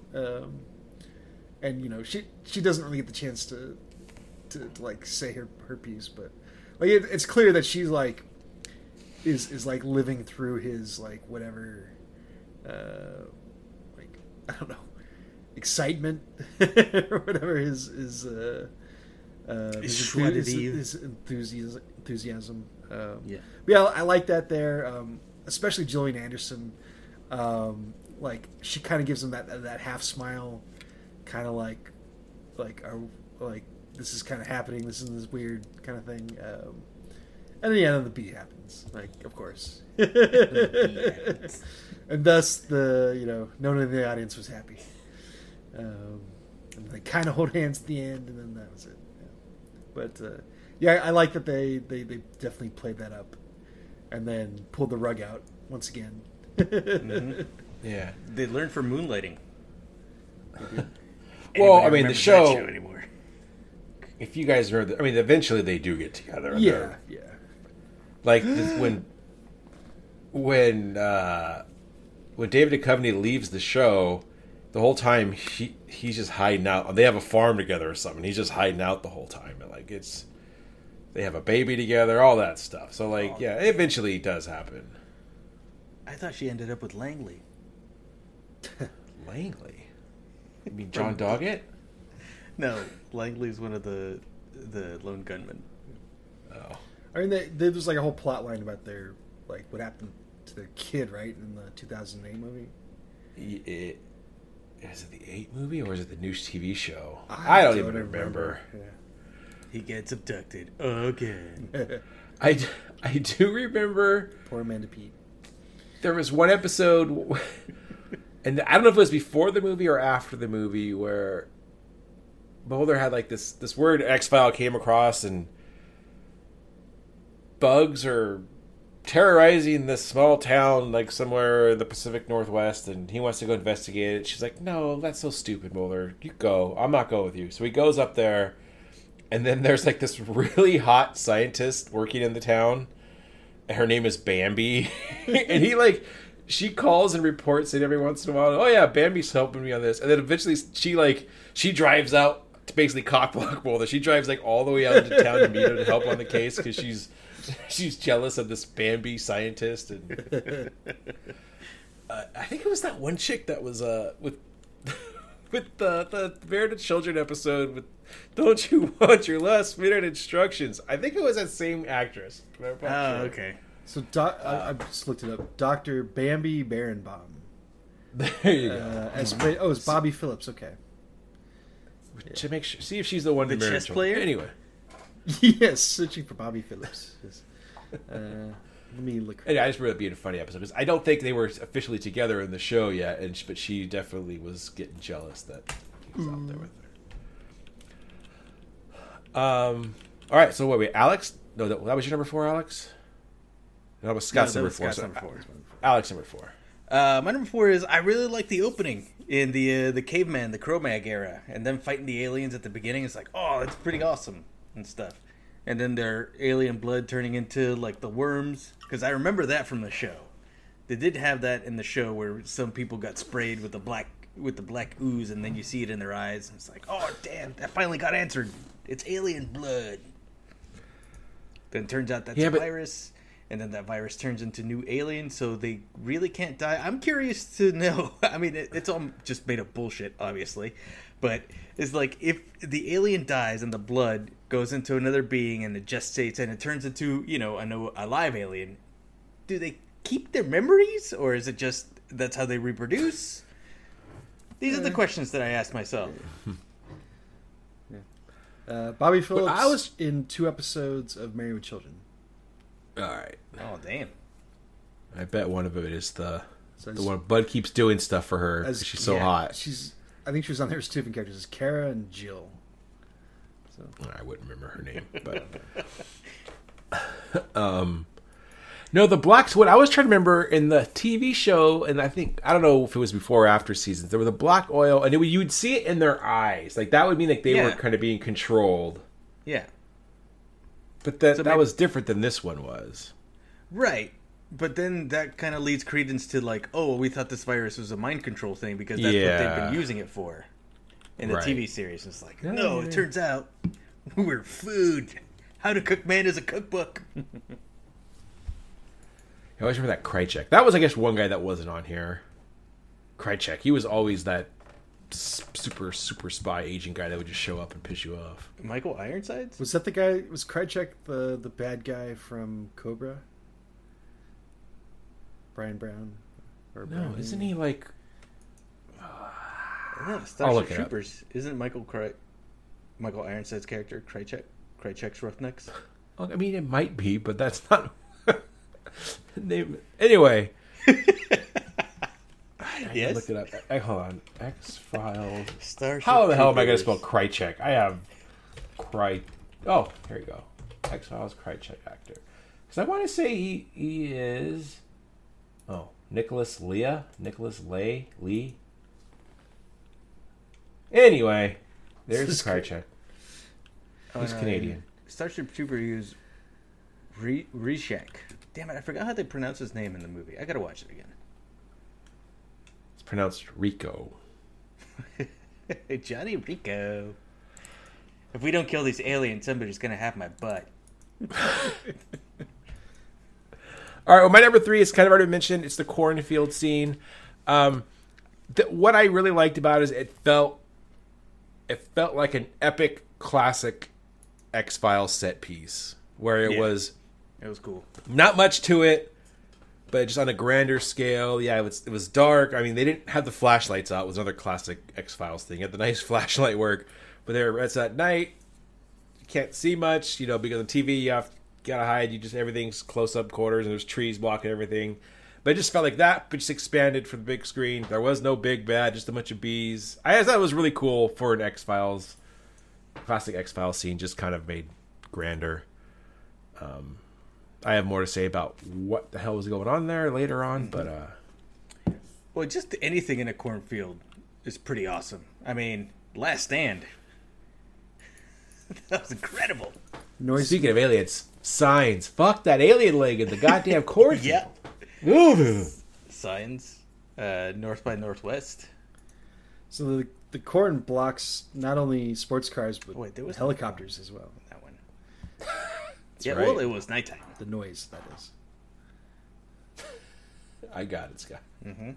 G: And you know she doesn't really get the chance to like say her piece, but like it's clear that she's like is like living through his like whatever like I don't know excitement or whatever his enthusiasm. Yeah, I like that there, especially Gillian Anderson. Like she kind of gives him that half smile, kind of like this is kind of happening. This is this weird kind of thing. And then the bee happens, like, of course. And thus no one in the audience was happy. And they kind of hold hands at the end, and then that was it. But I like that they definitely played that up, and then pulled the rug out once again.
F: Mm-hmm.
E: Yeah,
F: they learned from moonlighting.
E: Well, I mean, the show
F: anymore.
E: If you guys remember, eventually they do get together.
G: Yeah.
E: Like when David Duchovny leaves the show, the whole time he's just hiding out. They have a farm together or something. He's just hiding out the whole time, and they have a baby together, all that stuff. So eventually it does happen.
F: I thought she ended up with Langley.
E: Langley? You mean John Doggett?
F: No, Langley's one of the lone gunmen.
E: Oh.
G: I mean, there's like a whole plot line about what happened to their kid, right, in the 2008 movie?
E: Is it the 8 movie or is it the new TV show? I don't even remember.
G: Yeah.
F: He gets abducted again.
E: I do remember.
G: Poor Amanda Peet.
E: There was one episode, and I don't know if it was before the movie or after the movie, where Mulder had this word X-File came across, and bugs are terrorizing this small town somewhere in the Pacific Northwest, and he wants to go investigate it. She's like, no, that's so stupid, Mulder. You go. I'm not going with you. So he goes up there, and then there's this really hot scientist working in the town. Her name is Bambi. And she calls and reports it every once in a while. Oh yeah, Bambi's helping me on this. And then eventually she drives out to basically cockblock Mulder. She drives all the way out into town to meet him to help on the case because she's jealous of this Bambi scientist. And I think it was that one chick that was with the Married to Children episode with "Don't you want your last minute instructions?" I think it was that same actress.
F: Oh, sure. Okay.
G: So I just looked it up. Dr. Bambi Berenbaum.
E: There you go.
G: It's Bobby Phillips. Okay.
E: To make sure, see if she's the one.
F: The chess player.
E: Anyway.
G: Yes, searching for Bobby Phillips. Yes. Let me look.
E: Anyway, I just remember it being a funny episode because I don't think they were officially together in the show yet, but she definitely was getting jealous that he was out there with her. All right, so wait, Alex? No, that was your number 4, Alex. No, that was Scott's number 4. Alex number 4.
F: My number 4 is I really like the opening in the caveman, the Cro-Mag era, and them fighting the aliens at the beginning. It's like, oh, it's pretty awesome and stuff. And then their alien blood turning into the worms, because I remember that from the show. They did have that in the show where some people got sprayed with the black ooze, and then you see it in their eyes, and it's like, oh damn, that finally got answered. It's alien blood. Then it turns out that's a virus, and then that virus turns into new aliens, so they really can't die. I'm curious to know. I mean, it's all just made up bullshit, obviously, but it's if the alien dies and the blood goes into another being and it gestates and it turns into, a live alien, do they keep their memories, or is it just that's how they reproduce? These are the questions that I ask myself.
G: Bobby Phillips I was in 2 episodes of Married with Children.
E: All right.
F: Oh, damn.
E: I bet one of it is the one Bud keeps doing stuff for her because she's so hot.
G: I think she was on there as 2 different characters. It's Kara and Jill. So
E: I wouldn't remember her name, but no, the blacks. What I was trying to remember in the TV show, and I don't know if it was before or after seasons. There was a black oil, and you would see it in their eyes. That would mean they were kind of being controlled.
F: Yeah,
E: but that was different than this one was.
F: Right, but then that kind of leads credence to we thought this virus was a mind control thing because that's what they've been using it for in the TV series. It's no, it turns out we're food. How to Cook Man is a cookbook.
E: I always remember that Krychek. That was, I guess, one guy that wasn't on here. Krychek. He was always that super, super spy agent guy that would just show up and piss you off.
F: Michael Ironsides?
G: Was that the guy? Was Krychek the bad guy from Cobra? Brian Brown?
E: No, isn't he
F: Starship Troopers. Isn't Michael Ironside's character Krychek? Krychek's Roughnecks?
E: I mean, it might be, but that's not. Anyway. I
F: Yes?
E: look it up. Hold on. X-Files.
F: Starship
E: How the hell am I going to
F: Troopers.
E: spell Krychek? I have Oh, here you go. X-Files Krychek actor. Because I want to say he is... Oh, Nicholas Lee? Anyway, there's Krychek. He's Canadian.
F: Starship Trooper used Rishek. Damn it, I forgot how they pronounce his name in the movie. I gotta watch it again.
E: It's pronounced Rico.
F: Johnny Rico. If we don't kill these aliens, somebody's gonna have my butt.
E: All right, well, my number 3 is kind of already mentioned. It's the cornfield scene. What I really liked about it is it felt like an epic, classic X-Files set piece where it was
F: cool.
E: not much to it, but just on a grander scale. Yeah, it was dark. I mean, they didn't have the flashlights out. It was another classic X-Files thing. You had the nice flashlight work, but it's at night. You can't see much, because on TV you gotta hide. Everything's close up quarters, and there's trees blocking everything. But it just felt like that, but just expanded for the big screen. There was no big bad, just a bunch of bees. I thought it was really cool for an X-Files, classic X-Files scene, just kind of made grander. I have more to say about what the hell was going on there later on, but
F: Well, just anything in a cornfield is pretty awesome. I mean, Last Stand. That was incredible.
E: Speaking of aliens, signs. Fuck that alien leg in the goddamn cornfield.
F: Yeah. Signs. North by Northwest.
G: So the corn blocks not only sports cars, but
F: there was
G: helicopters as well.
F: That one.
E: right.
F: Well, it was nighttime.
G: The noise, that is.
E: I got it, Scott.
F: Mm-hmm.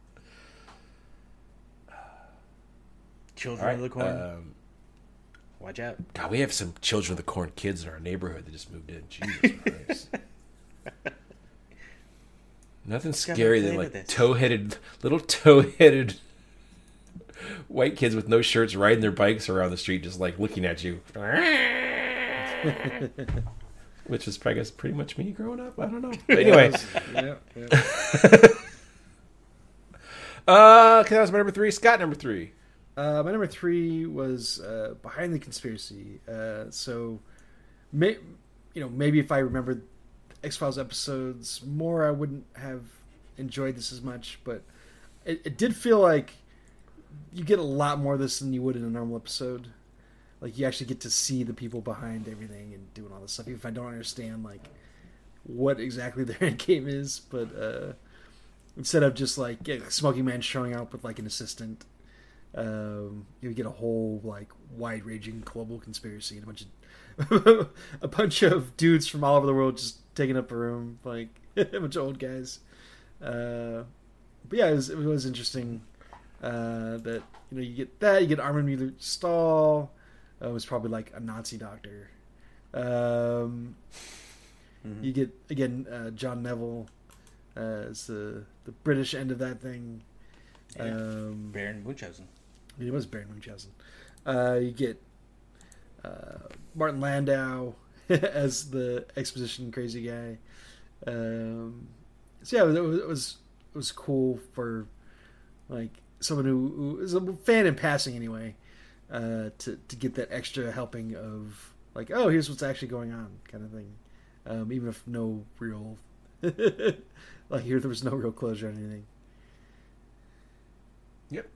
F: Children of the Corn. Watch out.
E: God, we have some Children of the Corn kids in our neighborhood that just moved in. Jesus Christ. Nothing scary than like little toe-headed white kids with no shirts riding their bikes around the street, just like looking at you. Which was, I guess, pretty much me growing up. I don't know. But anyway.
G: Yeah.
E: Okay, that was my number 3. Scott, number 3.
G: My number 3 was Behind the Conspiracy. Maybe if I remembered X-Files episodes more, I wouldn't have enjoyed this as much. But it did feel like you get a lot more of this than you would in a normal episode. Like, you actually get to see the people behind everything and doing all this stuff, even if I don't understand, like, what exactly their end game is. But instead of just, like, Smoking Man showing up with, like, an assistant, you get a whole, like, wide-ranging global conspiracy and a bunch of dudes from all over the world just taking up a room, like, a bunch of old guys. But, yeah, it was interesting that, you get that. You get Armin Mueller-Stahl. It was probably like a Nazi doctor. You get, again, John Neville as the British end of that thing.
F: Baron Munchausen.
G: He was Baron Munchausen. You get Martin Landau as the exposition crazy guy. So yeah, it was cool for like someone who is a fan in passing anyway, to get that extra helping of like, oh, here's what's actually going on kind of thing, even if no real like here there was no real closure on anything.
E: Yep.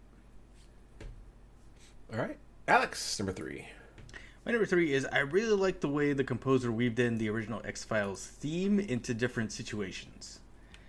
E: All right, Alex, number 3.
F: My number 3 is I really like the way the composer weaved in the original X-Files theme into different situations.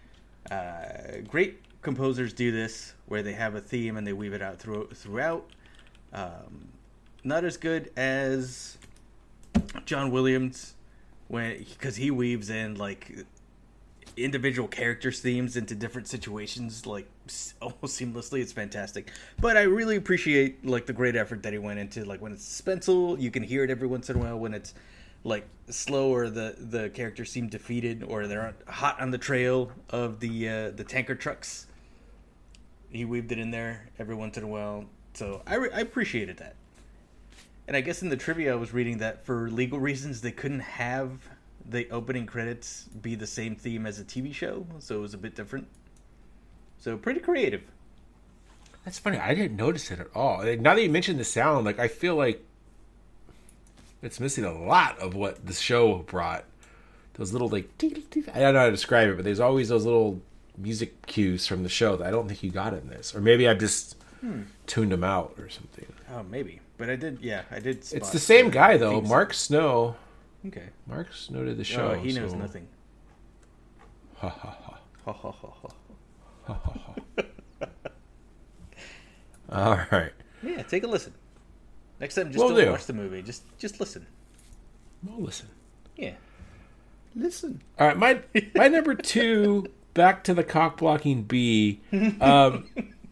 F: Great composers do this, where they have a theme and they weave it out throughout. Not as good as John Williams, because he weaves in like individual characters' themes into different situations like almost seamlessly. It's fantastic. But I really appreciate like the great effort that he went into. Like when it's suspenseful, you can hear it every once in a while. When it's like slow or the characters seem defeated or they're hot on the trail of the tanker trucks, he weaved it in there every once in a while. So I appreciated that. And I guess in the trivia I was reading that for legal reasons they couldn't have the opening credits be the same theme as a TV show, so it was a bit different. So pretty creative.
E: That's funny. I didn't notice it at all. Like, now that you mentioned the sound, like I feel like it's missing a lot of what the show brought. Those little like I don't know how to describe it, but there's always those little music cues from the show that I don't think you got in this, or maybe I just tuned them out or something.
F: Oh, maybe. But I did spot
E: It's the same guy though,
F: themes.
E: Mark Snow.
F: Okay.
E: Mark Snow did the show.
F: Oh, he knows
E: so-
F: nothing.
E: Ha ha ha.
F: Ha ha ha ha.
E: Ha ha ha. All right.
F: Yeah, take a listen. Next time, just
E: Will
F: don't
E: do.
F: watch the movie. Just listen.
E: Well, listen.
F: Yeah.
G: Listen.
E: All right, my number 2, back to the cock blocking bee.
G: The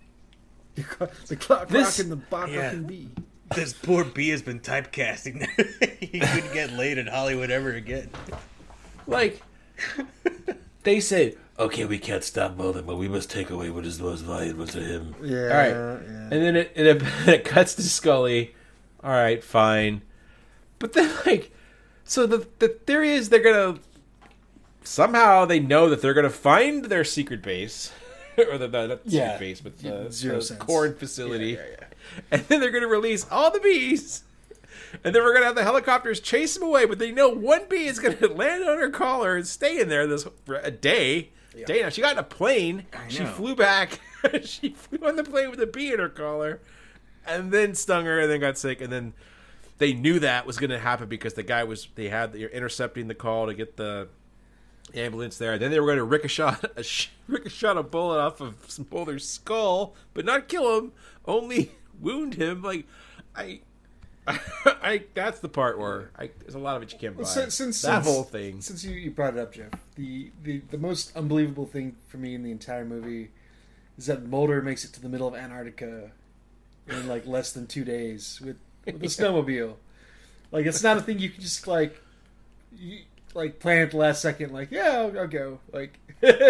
G: clock
E: This-
G: rocking the bop
F: Yeah.
G: rocking bee.
F: This poor bee has been typecasting. He couldn't get laid in Hollywood ever again.
E: Like, they said, okay, we can't stop Mulder, but we must take away what is most valuable to him.
G: Yeah.
E: All right.
G: Yeah.
E: And then it cuts to Scully. All right, fine. But then, like, so the theory is they're going to, somehow they know that they're going to find their secret base. Or not secret
G: Yeah.
E: base, but the,
G: Zero
E: the
G: sense.
E: corn facility.
G: Yeah.
E: And then they're going to release all the bees. And then we're going to have the helicopters chase them away. But they know one bee is going to land on her collar and stay in there a day. Day now. She got in a plane. She
F: know.
E: flew back. She flew on the plane with a bee in her collar. And then stung her and then got sick. And then they knew that was going to happen because the guy was, they had, they're intercepting the call to get the ambulance there. Then they were going to ricochet a bullet off of Mulder's skull, but not kill him, only wound him. Like, I that's the part where there's a lot of it you can't buy.
G: Since
E: that whole thing.
G: Since you brought it up, Jeff, the most unbelievable thing for me in the entire movie is that Mulder makes it to the middle of Antarctica in like less than 2 days with a snowmobile. Like, it's not a thing you can just plan at the last second. Like, yeah, I'll go. Like,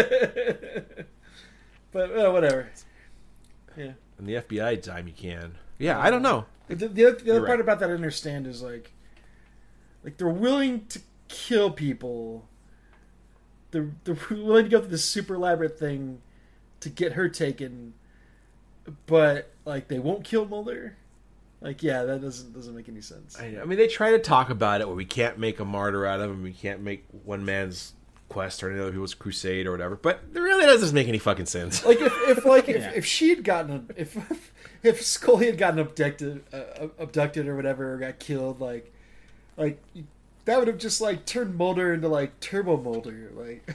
G: but whatever. Yeah.
E: And the FBI time you can. Yeah, I don't know.
G: The other
E: You're
G: part
E: right.
G: about that I understand is like they're willing to kill people. They're willing to go through this super elaborate thing to get her taken, but like they won't kill Mulder. Like, yeah, that doesn't make any sense.
E: I mean, they try to talk about it where we can't make a martyr out of him, we can't make one man's quest or other people's crusade or whatever. But it really doesn't make any fucking sense.
G: Like if she had gotten if Scully had gotten abducted or whatever, or got killed, like that would have just like turned Mulder into like Turbo Mulder. Like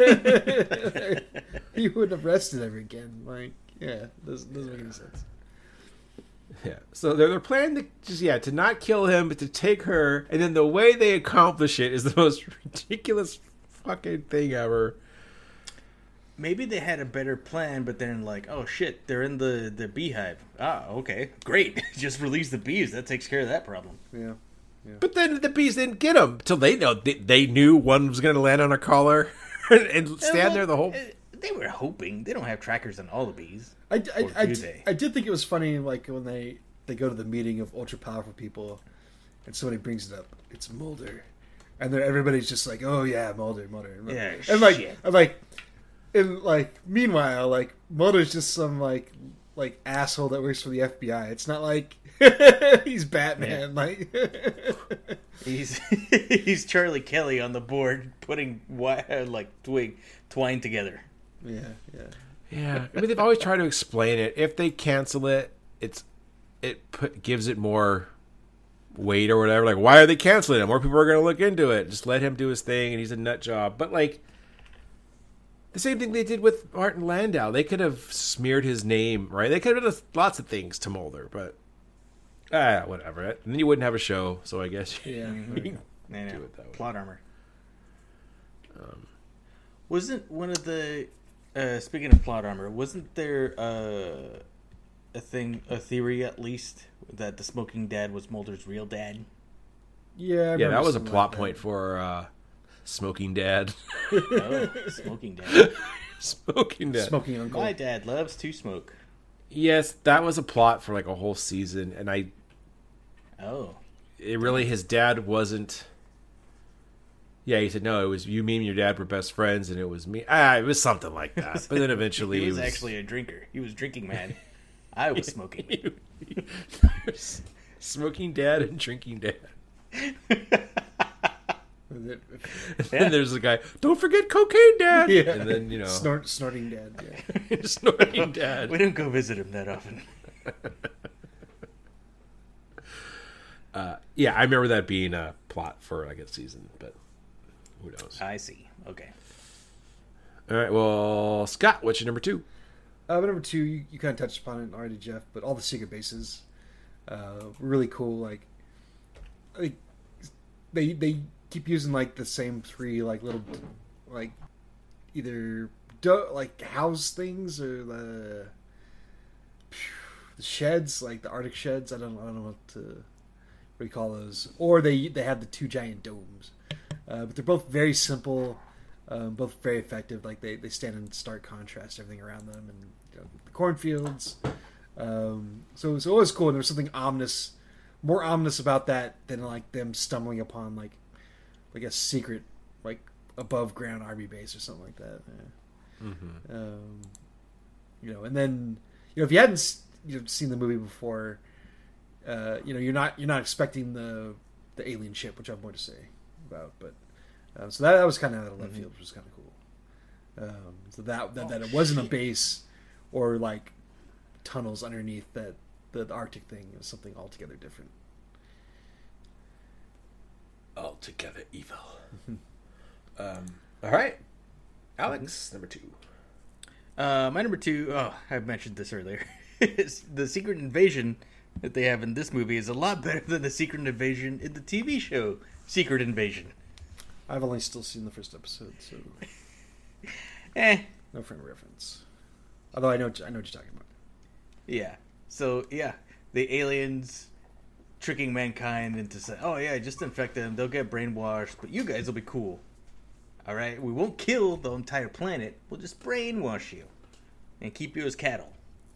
G: he wouldn't have rested ever again. Like, yeah, doesn't make any sense.
E: Yeah. So they're planning to not kill him, but to take her, and then the way they accomplish it is the most ridiculous fucking thing ever.
F: Maybe they had a better plan, but then like, oh shit, they're in the beehive. Ah, okay, great. Just release the bees. That takes care of that problem.
G: Yeah.
E: But then the bees didn't get him till they knew one was going to land on her collar and stand there the whole.
F: They were hoping. They don't have trackers on all the bees.
G: I
F: do they?
G: did think it was funny, like when they go to the meeting of ultra powerful people, and somebody brings it up. It's Mulder, and then everybody's just like, "Oh yeah, Mulder."
F: Yeah,
G: and like,
F: shit.
G: meanwhile, like Mulder's just some like asshole that works for the FBI. It's not like he's Batman.
F: Yeah.
G: Like
F: He's Charlie Kelly on the board putting twine together.
G: yeah.
E: Yeah, I mean they've always tried to explain it. If they cancel it, gives it more weight or whatever. Like, why are they canceling it? More people are going to look into it. Just let him do his thing, and he's a nut job. But like the same thing they did with Martin Landau. They could have smeared his name, right? They could have done lots of things to Mulder, but whatever. And then you wouldn't have a show. So I guess
G: Yeah.
E: you can
F: Yeah,
E: do it that way.
F: plot armor. Wasn't one of the speaking of plot armor? Wasn't there a theory at least that the smoking dad was Mulder's real dad?
G: Yeah, I
E: Yeah,
G: remember
E: that was a
G: something
E: plot
G: like
E: point for Smoking Dad.
F: Oh, smoking dad.
E: Smoking Dad.
G: Smoking uncle.
F: My dad loves to smoke.
E: Yes, that was a plot for like a whole season, and his dad wasn't. Yeah, he said no. It was you, me, and your dad were best friends, and it was me. It was something like that. But then eventually,
F: he was actually a drinker. He was drinking man. I was smoking.
E: Smoking dad and drinking dad.
G: And
E: then there's the guy. Don't forget cocaine, dad.
G: Yeah.
E: And then
G: snorting dad. Yeah.
E: snorting dad.
F: We don't go visit him that often.
E: Yeah, I remember that being a plot for like a season, but who knows?
F: I see. Okay.
E: All right. Well, Scott, what's your number 2?
G: Number 2, you kind of touched upon it already, Jeff, but all the secret bases, really cool. Like they keep using like the same 3 like little like either like house things or the sheds, like the Arctic sheds. I don't know what to call those. Or they have the 2 giant domes, but they're both very simple. Both very effective. Like they stand in stark contrast to everything around them, and the cornfields. So it was cool. And there was something ominous, more ominous about that than like them stumbling upon like a secret like above ground army base or something like that. Yeah. Mm-hmm. And then if you hadn't seen the movie before, you're not expecting the alien ship, which I'm going to say about, but. So that was kind of out of left field, which was kind of cool. So that it wasn't a base or like tunnels underneath that the Arctic thing. It was something altogether different.
E: Altogether evil. All right, Alex, number 2.
F: My number 2. I mentioned this earlier. Is the secret invasion that they have in this movie is a lot better than the secret invasion in the TV show Secret Invasion.
G: I've only still seen the first episode, so no frame of reference. Although I know what you're talking about.
F: Yeah. So the aliens tricking mankind into saying, "Oh yeah, just infect them. They'll get brainwashed, but you guys will be cool. All right, we won't kill the entire planet. We'll just brainwash you and keep you as cattle."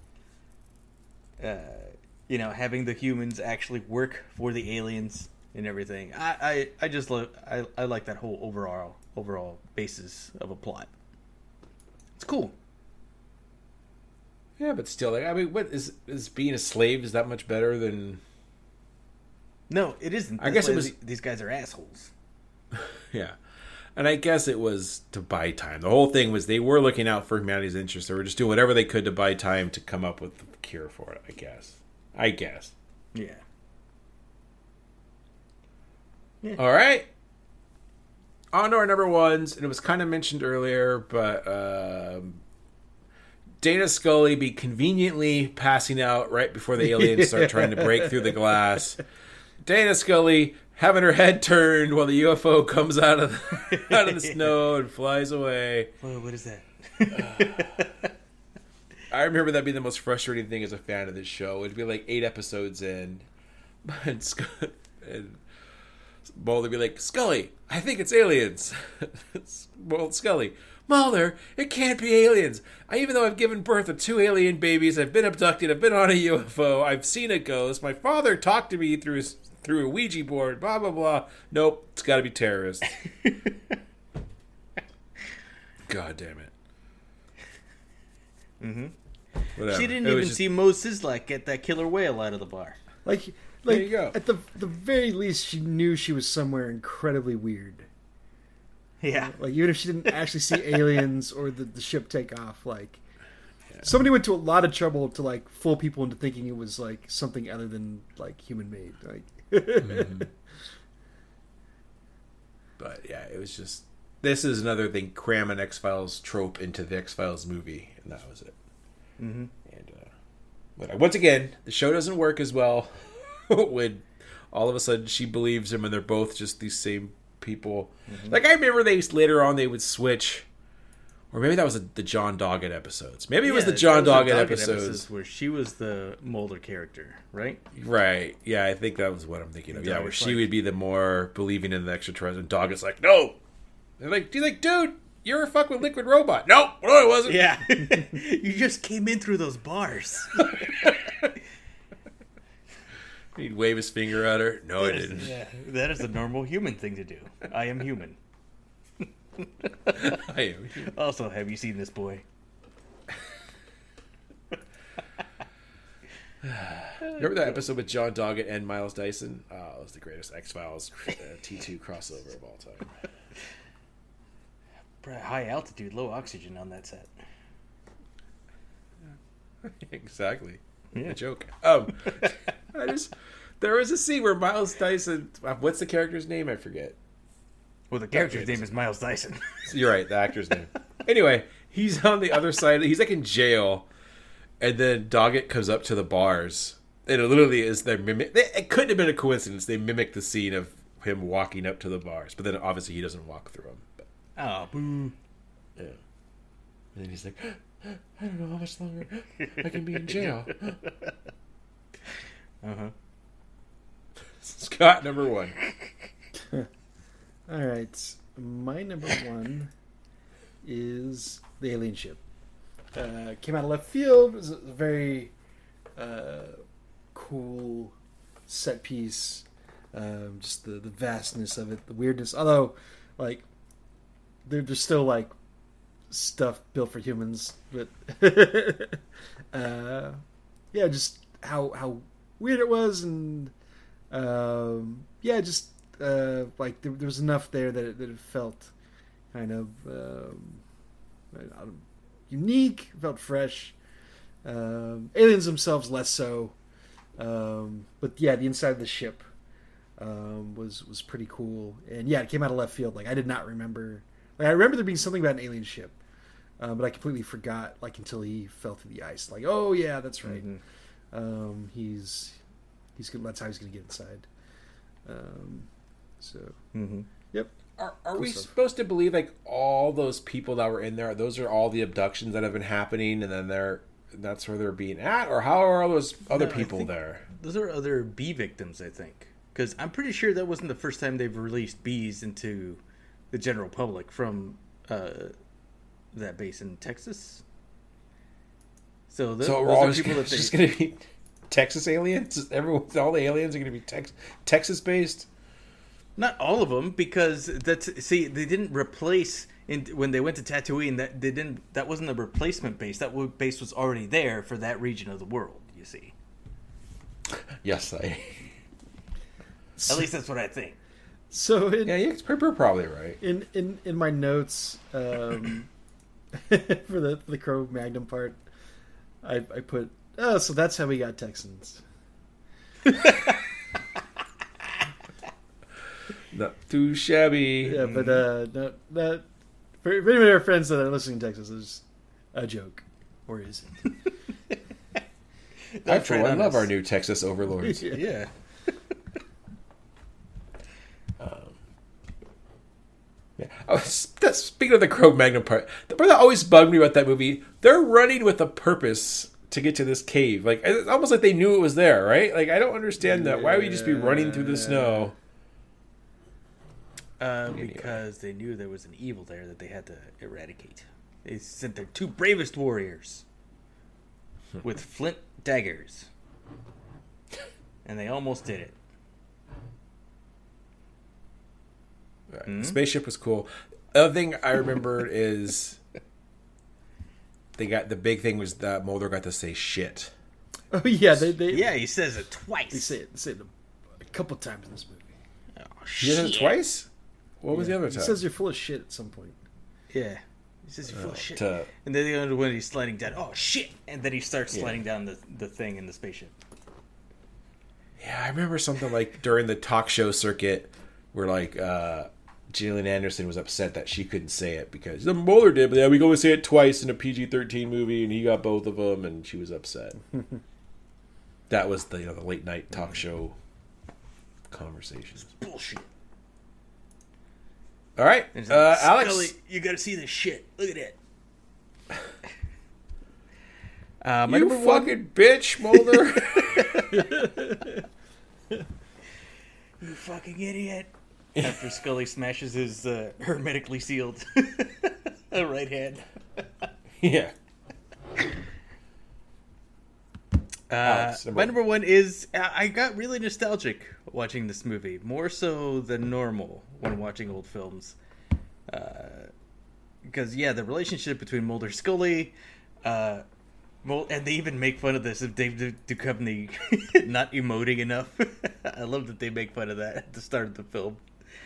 F: Having the humans actually work for the aliens. And everything. I just love. I like that whole overall basis of a plot. It's cool.
E: Yeah, but still, like, I mean, what is being a slave is that much better than?
F: No, it isn't.
E: I guess it was.
F: These guys are assholes.
E: Yeah, and I guess it was to buy time. The whole thing was they were looking out for humanity's interests. They were just doing whatever they could to buy time to come up with the cure for it. I guess.
F: Yeah.
E: Yeah. All right. On to our number 1s, and it was kind of mentioned earlier, but Dana Scully be conveniently passing out right before the aliens start trying to break through the glass. Dana Scully having her head turned while the UFO comes out of the snow and flies away.
F: Whoa, what is that?
E: I remember that being the most frustrating thing as a fan of this show. It'd be like 8 episodes in, and Mulder be like, "Scully, I think it's aliens." Well, Scully, "Mulder, it can't be aliens. Even though I've given birth to 2 alien babies, I've been abducted, I've been on a UFO, I've seen a ghost, my father talked to me through a Ouija board, blah, blah, blah. Nope, it's got to be terrorists." God damn it.
F: Mm-hmm.
E: Whatever.
F: She didn't even see Moses get that killer whale out of the bar.
G: Like
E: there you go.
G: At the very least, she knew she was somewhere incredibly weird.
F: Yeah.
G: Like, even if she didn't actually see aliens or the ship take off, like, somebody went to a lot of trouble to, like, fool people into thinking it was, like, something other than, like, human-made. Like,
E: mm-hmm. But, yeah, it was just... This is another thing, cram an X-Files trope into the X-Files movie, and that was it.
F: Mm-hmm.
E: And, but once again, the show doesn't work as well when all of a sudden she believes him and they're both just these same people. Mm-hmm. Like, I remember later on they would switch, or maybe that was the John Doggett episodes. Maybe it was the John Doggett episodes
F: where she was the Mulder character, right?
E: Right. Yeah, I think that was what I'm thinking of. Yeah, where she
F: like,
E: would be the more believing in the extraterrestrial, and Doggett's like, no. They're like, dude, you're a fucking liquid robot. No, I wasn't.
F: Yeah. You just came in through those bars.
E: He'd wave his finger at her. No, I didn't.
F: Yeah, that is a normal human thing to do. I am human.
E: I am.
F: Also, have you seen this boy?
E: Remember that episode with John Doggett and Miles Dyson? Oh, it was the greatest X-Files T2 crossover of all time.
F: High altitude, low oxygen on that set.
E: Exactly.
F: Yeah.
E: A joke. There was a scene where Miles Dyson, what's the character's name? I forget.
F: Well, the character's name is Miles Dyson.
E: You're right, the actor's name. Anyway, he's on the other side. He's like in jail, and then Doggett comes up to the bars, and it literally is their mimic. It couldn't have been a coincidence. They mimic the scene of him walking up to the bars, but then obviously he doesn't walk through them. But,
F: Oh, boo.
E: yeah. And then he's like, I don't know how much longer I can be in jail.
F: Uh-huh.
E: Scott, number one.
G: All right, my number one is the Alien Ship. Came out of left field. It was a very cool set piece. Just the vastness of it, the weirdness. Although, like, there's still like stuff built for humans, but yeah, just how weird it was, and yeah, just like there was enough there that it felt kind of unique, felt fresh. Aliens themselves less so, but yeah, the inside of the ship was pretty cool, and yeah, it came out of left field. Like I did not remember. Like I remember there being something about an alien ship, but I completely forgot. Like until he fell through the ice. Like oh yeah, that's right. Mm-hmm. He's gonna. That's how he's gonna get inside. So yep.
E: Are we supposed to believe like all those people that were in there? Those are all the abductions that have been happening, and then that's where they're being at, or how are all those other people there?
F: Those are other bee victims, I think, because I'm pretty sure that wasn't the first time they've released bees into the general public from that base in Texas. So those are people that
E: just going to be Texas aliens. All the aliens are going to be Texas based.
F: Not all of them, because they didn't replace when they went to Tatooine. That wasn't a replacement base. That base was already there for that region of the world. You see.
E: Yes,
F: At least that's what I think.
G: So
E: it's probably right.
G: In my notes for the Cro-Magnon part, I put so that's how we got Texans.
E: Not too shabby.
G: Yeah, but not for any of our friends that are listening to Texas is a joke, or is it?
E: I love our new Texas overlords.
F: Yeah.
E: Yeah. Oh, speaking of the Cro-Magnon part, the part that always bugged me about that movie, they're running with a purpose to get to this cave. Like it's almost like they knew it was there, right? Like I don't understand that. Why would you just be running through the snow?
F: Because they knew there was an evil there that they had to eradicate. They sent their two bravest warriors with flint daggers, and they almost did it.
E: The spaceship was cool. The other thing I remember is the big thing was that Mulder got to say shit.
G: Oh yeah,
F: he says it twice.
G: They say it a couple times in this movie.
F: Oh,
E: He said it twice? What was the other time?
G: He says you're full of shit at some point.
F: Yeah. He says you're full of shit.
E: And
F: And then when he's sliding down, oh shit! And then he starts sliding down the thing in the spaceship.
E: Yeah, I remember something like during the talk show circuit where like Gillian Anderson was upset that she couldn't say it because the Mulder did, but yeah, we go and say it twice in a PG-13 movie, and he got both of them, and she was upset. That was the the late night talk show conversations.
F: Bullshit.
E: All right, Alex,
F: Scully, you gotta see this shit. Look at that.
E: you fucking bitch, Mulder.
F: You fucking idiot. After Scully smashes his hermetically sealed right hand.
E: Yeah. Alex,
F: My number one is I got really nostalgic watching this movie, more so than normal when watching old films. Because the relationship between Mulder and Scully, and they even make fun of this of Dave Duchovny not emoting enough. I love that they make fun of that at the start of the film.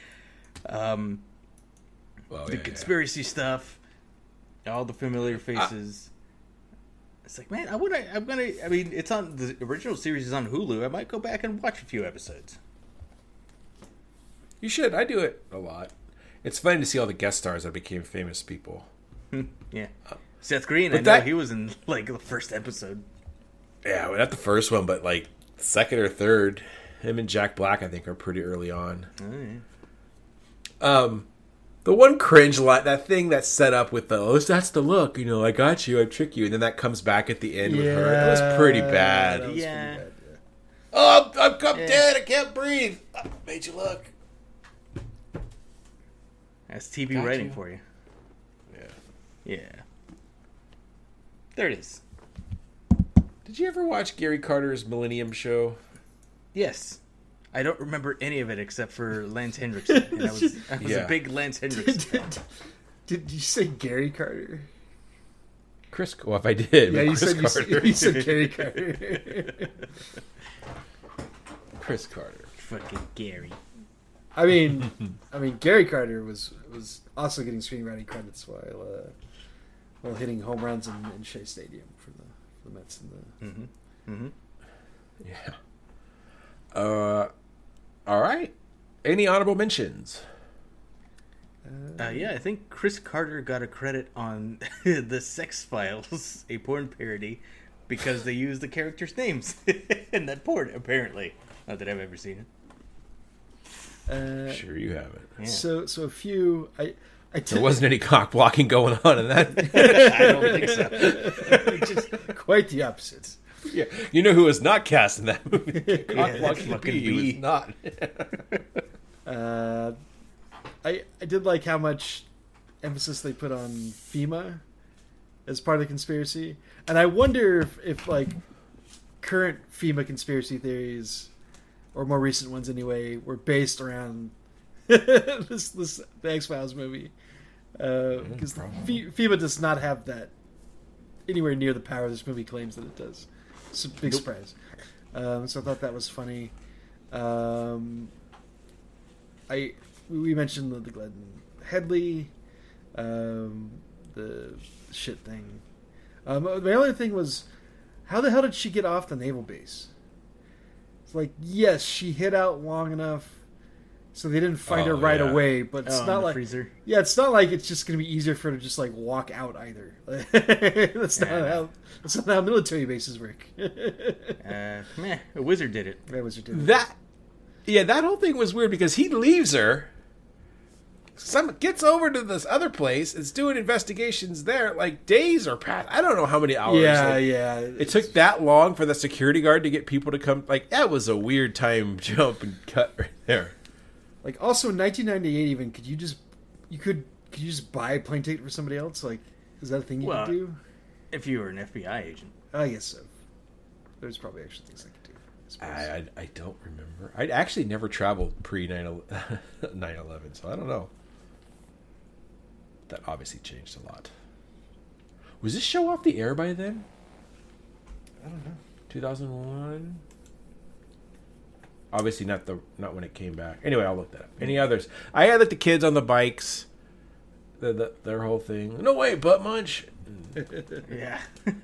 F: The conspiracy stuff, all the familiar faces. It's like, man, I mean, it's on, the original series is on Hulu. I might go back and watch a few episodes.
E: You should. I do it a lot. It's funny to see all the guest stars that became famous people.
F: Yeah. Seth Green,
E: but
F: I know he was in, like, the first episode.
E: Yeah, well, not the first one, but, like, second or third. Him and Jack Black, I think, are pretty early on.
F: Oh, yeah.
E: The one cringe line, that thing that's set up with that's the look, I got you, I trick you, and then that comes back at the end with her. It was pretty bad.
G: That was pretty bad,
E: Oh, I'm dead, I can't breathe. I made you look.
F: That's TV
E: Got
F: writing
E: you.
F: for you.
E: Yeah.
F: There it is.
E: Did you ever watch Gary Carter's Millennium Show?
F: Yes. I don't remember any of it except for Lance Hendrickson. And I was
E: Yeah.
F: a big Lance Hendrickson fan.
G: Did you say Gary Carter?
E: Well, if I did,
G: Yeah,
E: Chris Carter.
G: you said Gary Carter.
E: Chris Carter.
F: Fucking Gary.
G: I mean, Gary Carter was also getting screenwriting credits while hitting home runs in Shea Stadium for the Mets and the.
E: Yeah. All right. Any honorable mentions?
F: I think Chris Carter got a credit on the Sex Files, a porn parody, because they used the characters' names in that porn, apparently. Not that I've ever seen it.
E: Sure you haven't.
F: Yeah.
G: So a few.
E: There wasn't any cock blocking going on in that.
F: I don't think so.
G: Just quite the opposite.
E: Yeah, you know who was not cast in that movie?
F: Yeah,
E: Cock blocking
F: fucking
E: B was
F: B.
E: not.
G: I did like how much emphasis they put on FEMA as part of the conspiracy, and I wonder if like current FEMA conspiracy theories, or more recent ones anyway, were based around the X-Files movie, because FEMA does not have that anywhere near the power this movie claims that it does. It's a big surprise. So I thought that was funny. We mentioned the Glenn Headley, the shit thing. My only thing was, how the hell did she get off the naval base? It's like, yes, she hid out long enough so they didn't find her right away, but it's not like
F: freezer.
G: Yeah, it's not like it's just going to be easier for her to just like walk out either. That's not how military bases work.
F: A wizard did it.
G: That was ridiculous.
E: That whole thing was weird because he leaves her. Gets over to this other place. Is doing investigations there. Like days are passed. I don't know how many hours.
G: Yeah.
E: It took that long for the security guard to get people to come. Like that was a weird time jump and cut right there.
G: Like also in 1998, even could you just buy a plane ticket for somebody else? Like, is that a thing you could do?
F: If you were an FBI agent.
G: I guess so. There's probably actually things I could do.
E: I don't remember. I actually never traveled pre 9/11, so I don't know. That obviously changed a lot. Was this show off the air by then?
G: I don't know.
E: 2001. Obviously not when it came back. Anyway, I'll look that up. Any others? I had like the kids on the bikes. Their whole thing. No way, butt munch.
F: Yeah.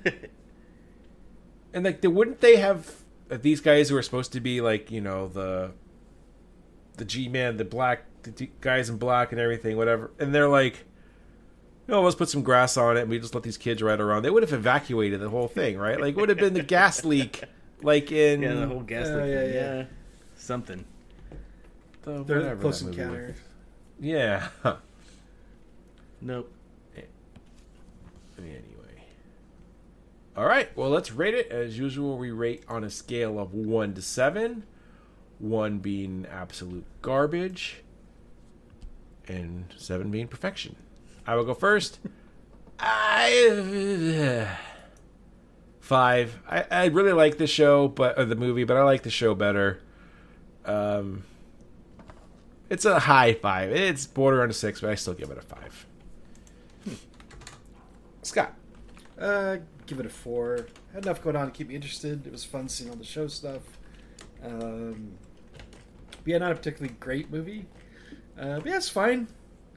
E: And like, wouldn't they have these guys who are supposed to be like, the G-man, the guys in black and everything, whatever, and they're like, let's put some grass on it and we just let these kids ride around. They would have evacuated the whole thing, right? Like, would have been the gas leak, like in
F: the whole gas leak.
G: Yeah.
F: Something.
G: They're Close Encounter.
E: Yeah.
F: Nope.
E: Anyway. All right. Well, let's rate it. As usual, we rate on a scale of 1 to 7. 1 being absolute garbage. And 7 being perfection. I will go first. 5 5. I really like the show, or the movie, but I like the show better. It's a high 5. It's border on a 6, but I still give it a 5. Scott.
G: Give it a 4. Had enough going on to keep me interested. It was fun seeing all the show stuff. Yeah, not a particularly great movie. But yeah, it's fine.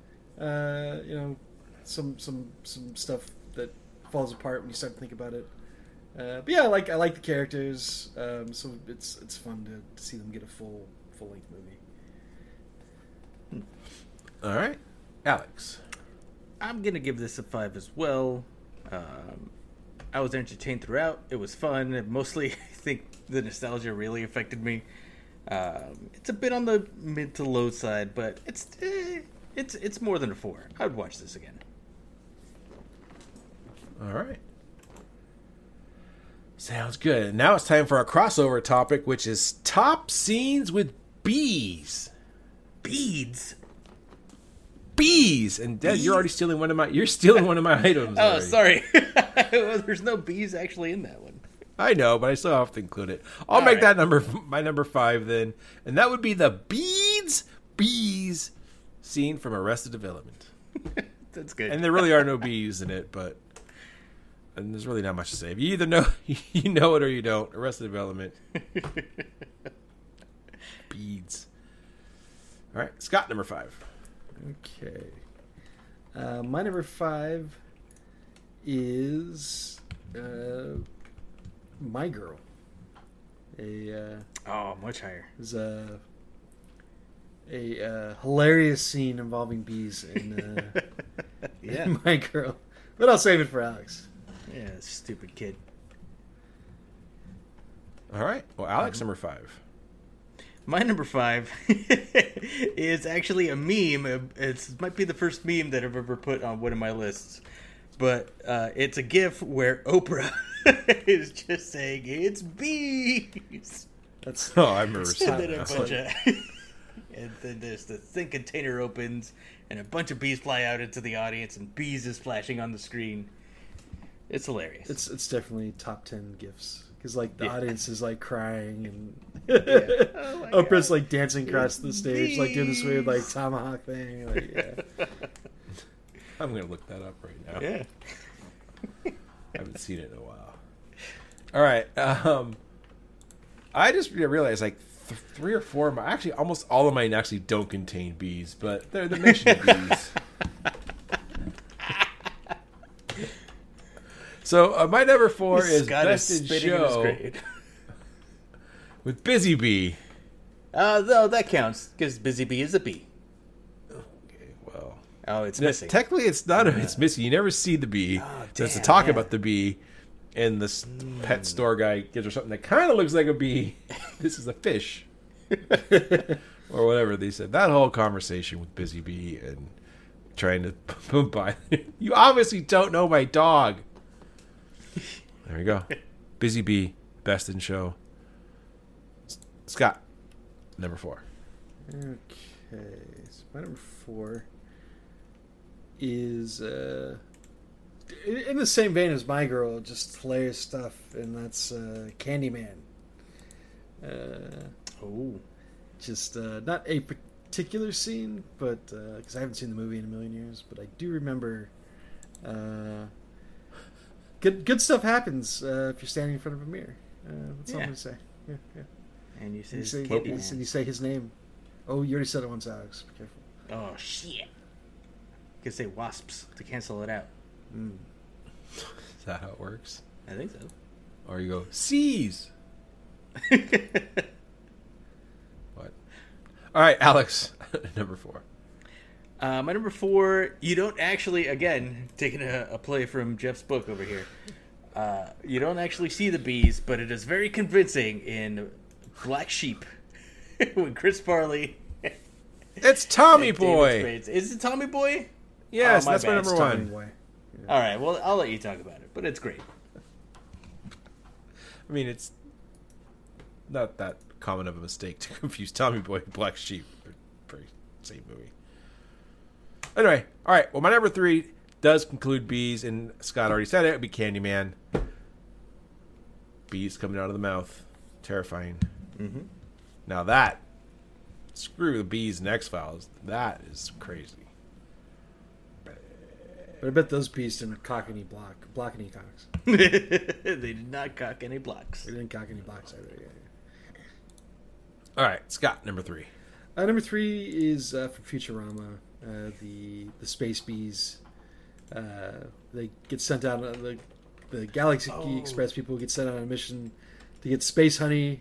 G: Some stuff that falls apart when you start to think about it. But yeah, I like the characters. So it's fun to see them get a full length movie.
E: All right, Alex.
F: I'm gonna give this a 5 as well. I was entertained throughout. It was fun. And mostly, I think the nostalgia really affected me. It's a bit on the mid to low side, but it's more than a 4. I would watch this again.
E: All right. Sounds good. Now it's time for our crossover topic, which is top scenes with bees.
F: Beads.
E: Bees, and Dad, you're already stealing one of my. You're stealing one of my items.
F: Oh,
E: already.
F: sorry. Well, there's no bees actually in that one.
E: I know, but I still have to include it. I'll make that my number 5 then, and that would be the bees scene from Arrested Development.
F: That's good.
E: And there really are no bees in it, and there's really not much to say. If you either know you know it or you don't. Arrested Development. Beads. All right, Scott, number 5.
G: Okay. My number 5 is My Girl.
F: Much higher.
G: Is a hilarious scene involving bees in in My Girl. But I'll save it for Alex.
F: Yeah, stupid kid.
E: All right. Well, Alex, number 5.
F: My number 5 is actually a meme. It might be the first meme that I've ever put on one of my lists. But it's a GIF where Oprah is just saying, "It's bees."
E: I remember seeing
F: And then
E: that.
F: and then there's the thin container opens, and a bunch of bees fly out into the audience, and bees is flashing on the screen. It's hilarious.
G: It's definitely top 10 GIFs. Because, like, the audience is, like, crying, and
F: Oh
G: Oprah's, like, dancing across the stage, like, doing this weird, like, tomahawk thing. Like, yeah.
E: I'm going to look that up right now.
F: Yeah.
E: I haven't seen it in a while. All right. I just realized, like, 3 or 4 of my... Actually, almost all of mine actually don't contain bees, but they're the mentioned bees. So my number 4 is
F: Scott
E: Best
F: is
E: in
F: spitting in his
E: Show
F: grave.
E: with Busy Bee.
F: No, that counts, because Busy Bee is a bee.
E: Okay, well...
F: Oh, it's missing.
E: Technically, it's not. It's missing. You never see the bee. There's a talk about the bee, and this pet store guy gives her something that kind of looks like a bee. This is a fish, or whatever they said. That whole conversation with Busy Bee and trying to buy. You obviously don't know my dog. There you go. Busy Bee, Best in Show. Scott, number 4.
G: Okay, so my number 4 is in the same vein as My Girl, just hilarious stuff, and that's Candyman. Just not a particular scene, but because I haven't seen the movie in a million years, but I do remember good stuff happens if you're standing in front of a mirror. That's all I'm gonna say. Yeah.
F: And you say,
G: you say his name. Oh, you already said it once, Alex. Be careful.
F: oh, shit. You can say wasps to cancel it out.
E: Is that how it works?
F: I think so.
E: Or you go, C's. What? All right, Alex, number 4.
F: My number 4, you don't actually, again, taking a play from Jeff's book over here. You don't actually see the bees, but it is very convincing in Black Sheep with Chris Farley.
E: It's Tommy
F: and David
E: Boy.
F: Spade. Is it Tommy Boy?
E: Yes,
F: Oh, my
E: that's my
F: bad.
E: number
F: It's Tommy
E: 1.
G: Boy.
F: All right, well, I'll let you talk about it, but it's great.
E: I mean, it's not that common of a mistake to confuse Tommy Boy and Black Sheep. They're very same movie. Anyway, all right. Well, my number 3 does conclude bees, and Scott already said it. It would be Candyman. bees coming out of the mouth. Terrifying. Mm-hmm. Now that, screw the bees and X-Files. That is crazy.
G: But I bet those bees didn't block any cocks.
F: They did not cock any blocks.
G: They didn't cock any blocks either. Yeah.
E: All right, Scott, number 3.
G: Number 3 is from Futurama. The space bees. They get sent out. The Galaxy Express people get sent on a mission to get space honey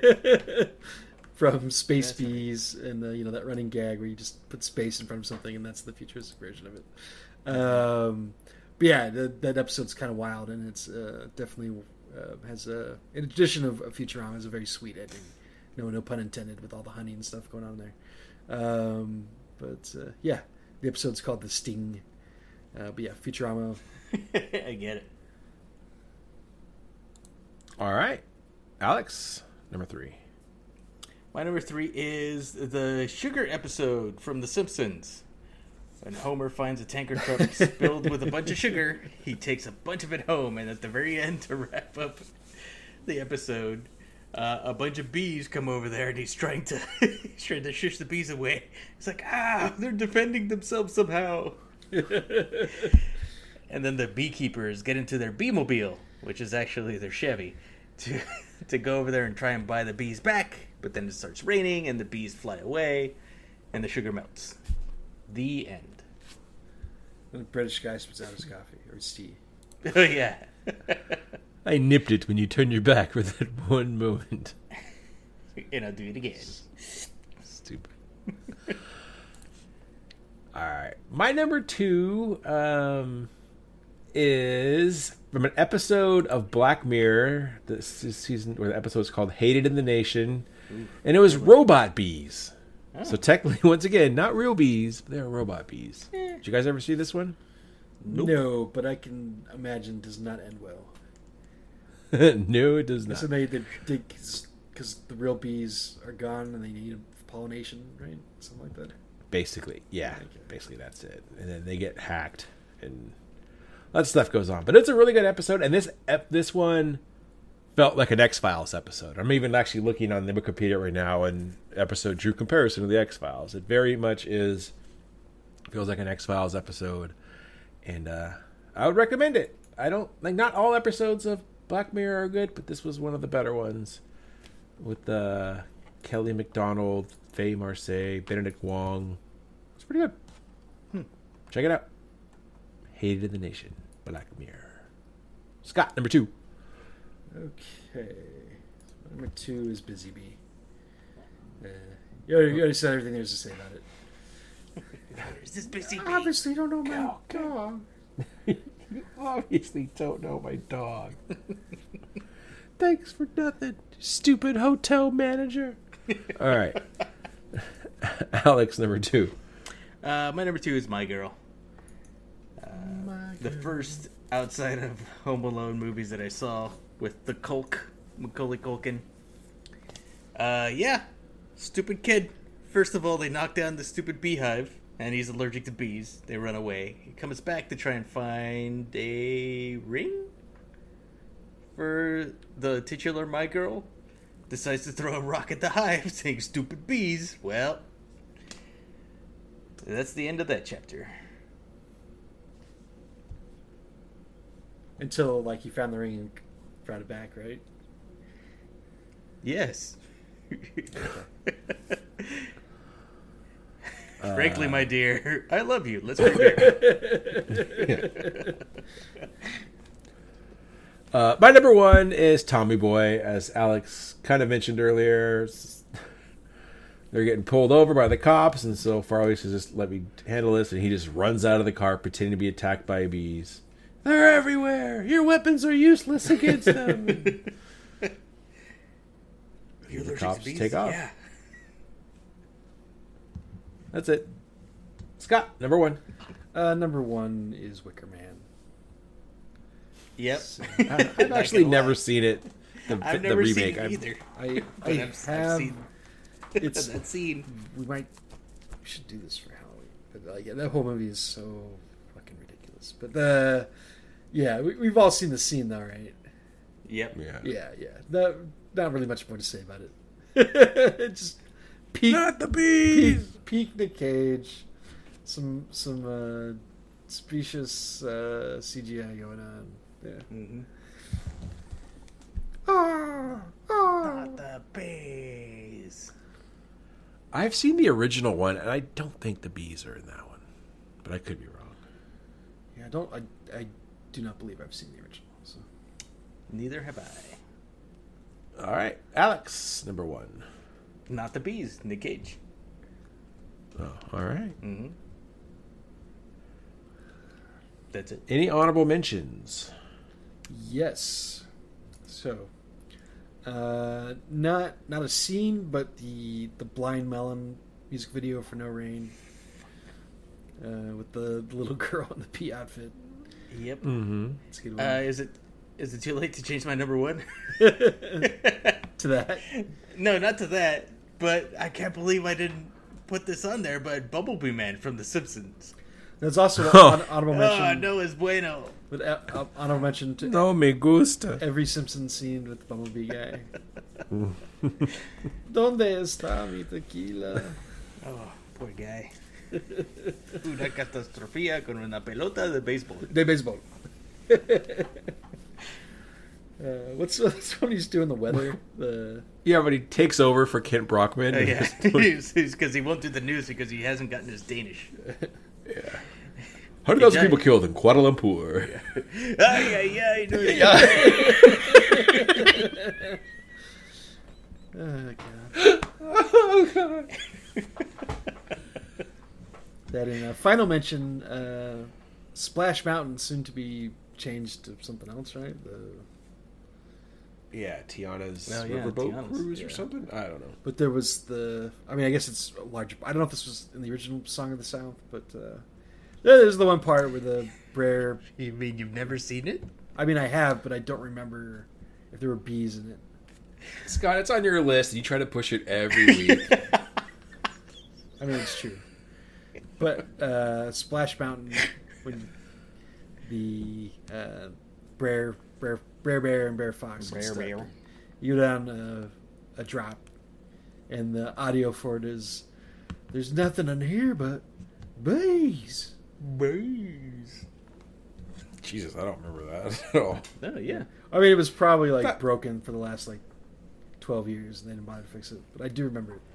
G: from space bees, and that running gag where you just put space in front of something, and that's the futuristic version of it. But yeah, that episode's kind of wild, and it's definitely has in addition of Futurama, has a very sweet ending. No pun intended, with all the honey and stuff going on there. But yeah, the episode's called The Sting. But yeah, Futurama.
F: I get it.
E: All right, Alex, number 3.
F: My number 3 is the sugar episode from The Simpsons. When Homer finds a tanker truck filled with a bunch of sugar, he takes a bunch of it home, and at the very end, to wrap up the episode, a bunch of bees come over there, and he's trying to shush the bees away. It's like, they're defending themselves somehow. And then the beekeepers get into their bee-mobile, which is actually their Chevy, to go over there and try and buy the bees back. But then it starts raining, and the bees fly away, and the sugar melts. The end.
G: And the British guy spits out his coffee or his tea.
F: Oh, yeah.
E: I nipped it when you turned your back for that one moment.
F: And I'll do it again.
E: Stupid. All right. My number 2 is from an episode of Black Mirror. This is season where the episode is called Hated in the Nation. And it was robot bees. Oh. So technically, once again, not real bees, but they're robot bees. Did you guys ever see this one?
G: Nope. No, but I can imagine does not end well.
E: No, it does not.
G: So they because the real bees are gone and they need pollination, right? Something like that.
E: Basically, yeah. Okay. Basically, that's it. And then they get hacked, and that stuff goes on. But it's a really good episode, and this one felt like an X-Files episode. I'm even actually looking on the Wikipedia right now, and episode drew comparison to the X-Files. It very much feels like an X-Files episode, and I would recommend it. I don't not all episodes of Black Mirror are good, but this was one of the better ones with Kelly MacDonald, Faye Marseille, Benedict Wong. It's pretty good. Check it out. Hated in the Nation, Black Mirror. Scott, number 2.
G: Okay. Number 2 is Busy Bee. You already said everything there is to say about it.
F: Is this Busy Bee?
G: Obviously, you don't know my dog.
E: You obviously don't know my dog. Thanks for nothing, stupid hotel manager. All right. Alex, number 2.
F: My number 2 is My Girl. The first outside of Home Alone movies that I saw with the Macaulay Culkin. Yeah, stupid kid. First of all, they knock down the stupid beehive, and he's allergic to bees. They run away. He comes back to try and find a ring for the titular My Girl. Decides to throw a rock at the hive, saying stupid bees. Well, that's the end of that chapter.
G: Until, he found the ring and brought it back, right?
F: Yes. Frankly, my dear, I love you. Let's be married.
E: My number 1 is Tommy Boy, as Alex kind of mentioned earlier. They're getting pulled over by the cops, and so Farley says, just let me handle this, and he just runs out of the car pretending to be attacked by bees. They're everywhere. Your weapons are useless against them. The cops take off.
F: Yeah.
E: That's it. Scott, number 1.
G: Number 1 is Wicker Man.
F: Yep.
E: I've actually never seen it.
F: I've never
E: remake.
F: seen it either.
G: I've seen it's
F: that scene.
G: We should do this for Halloween. But that whole movie is so fucking ridiculous. But we've all seen the scene though, right?
F: Yep.
E: Yeah.
G: Yeah. Not really much more to say about it. Just peak.
E: Not the bees.
G: Peak Nick Cage. Some specious CGI going on. Yeah.
F: Mm-hmm.
G: Not
F: the bees.
E: I've seen the original one, and I don't think the bees are in that one, but I could be wrong.
G: Yeah, I do not believe I've seen the original. So.
F: Neither have I.
E: All right, Alex, number 1.
F: Not the bees. Nick Cage.
E: Oh, all right.
F: Mm-hmm. That's it.
E: Any honorable mentions?
G: Yes. So, not a scene, but the Blind Melon music video for No Rain, with the little girl in the pea outfit.
F: Yep.
E: Mm-hmm.
G: It's a good one.
F: Is it too late to change my number 1?
G: To that?
F: No, not to that. But I can't believe I didn't put this on there. But Bumblebee Man from The Simpsons.
G: There's also an honorable mention.
F: Oh, no es bueno.
G: With honorable mention to
E: No me gusta.
G: every Simpsons scene with the Bumblebee guy. ¿Dónde está mi tequila?
F: Oh, poor guy. Una catastrofía con una pelota de béisbol.
G: De baseball. What's when he's doing the weather?
E: Yeah, but he takes over for Kent Brockman.
F: Oh, yeah, because he won't do the news because he hasn't gotten his Danish.
E: Yeah. 100,000 people killed in Kuala Lumpur.
G: Oh god. That in final mention, Splash Mountain soon to be changed to something else, right?
E: Yeah, Tiana's
F: Oh, yeah,
E: Riverboat
F: Tiana's,
E: Cruise or
F: yeah.
E: something. I don't know.
G: But there was I guess it's a larger. I don't know if this was in the original Song of the South, but there's the one part where the Brer.
F: You mean you've never seen it?
G: I mean, I have, but I don't remember if there were bees in it.
E: Scott, it's on your list. You try to push it every week.
G: I mean, it's true. But Splash Mountain, when the Brer Bear and Bear Fox get stuck, you go down a drop, and the audio for it is, "There's nothing in here but bees."
F: Bees.
E: Jesus, I don't remember that at all.
F: Oh, yeah.
G: I mean, it was probably broken for the last 12 years, and they didn't bother to fix it. But I do remember it.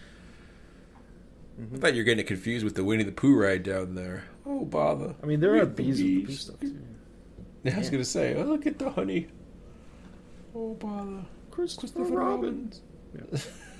E: I thought you were getting it confused with the Winnie the Pooh ride down there. Oh, bother.
G: I mean, there are bees with the Pooh stuff too.
E: Yeah, I was going to say, oh, look at the honey. Oh, bother.
G: Christopher Robins. Yeah.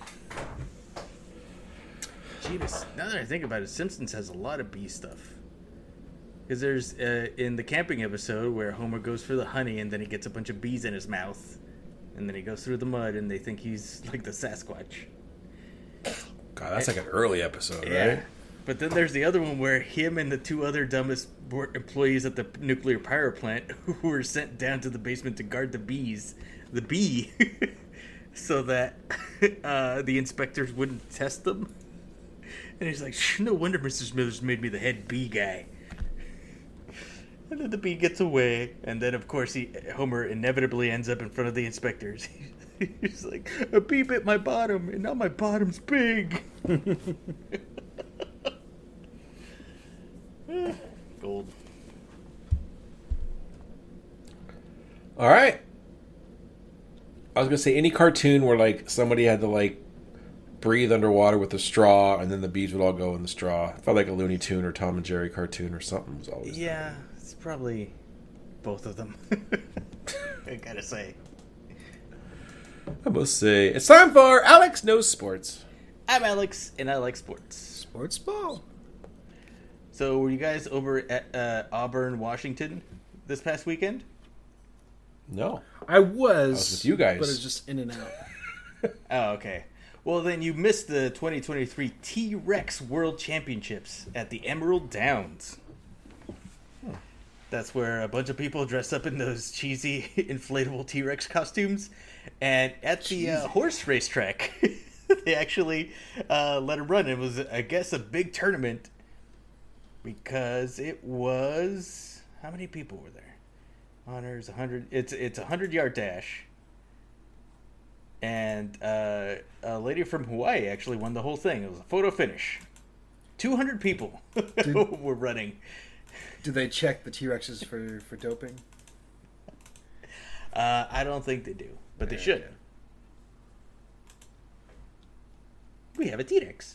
F: Jeebus. Now that I think about it, Simpsons has a lot of bee stuff. Because there's, in the camping episode, where Homer goes for the honey, and then he gets a bunch of bees in his mouth. And then he goes through the mud, and they think he's like the Sasquatch.
E: God, that's like an early episode,
F: Yeah.
E: right?
F: But then there's the other one where him and the two other dumbest employees at the nuclear power plant who were sent down to the basement to guard the bee, so that the inspectors wouldn't test them. And he's like, no wonder Mr. Smithers made me the head bee guy. And then the bee gets away, and then of course Homer inevitably ends up in front of the inspectors. He's like, a bee bit my bottom, and now my bottom's big. Gold.
E: All right. I was going to say any cartoon where somebody had to breathe underwater with a straw and then the bees would all go in the straw. I felt like a Looney Tune or Tom and Jerry cartoon or something was always
F: Yeah, it's probably both of them. I gotta say.
E: I must say. It's time for Alex Knows Sports.
F: I'm Alex, and I like sports.
G: Sports ball.
F: So, were you guys over at Auburn, Washington this past weekend?
E: No.
G: I was
E: with you guys.
G: but it's just in and out.
F: Oh, okay. Well, then you missed the 2023 T-Rex World Championships at the Emerald Downs. That's where a bunch of people dress up in those cheesy inflatable T-Rex costumes. And at the horse racetrack, they actually let them run. It was, I guess, a big tournament because it was... How many people were there? honors 100. It's a 100-yard dash, and a lady from Hawaii actually won the whole thing. It was a photo finish. 200 people were running.
G: Did they check the T-Rexes for doping?
F: I don't think they do, but they should.
G: Yeah.
F: We have a T-Rex.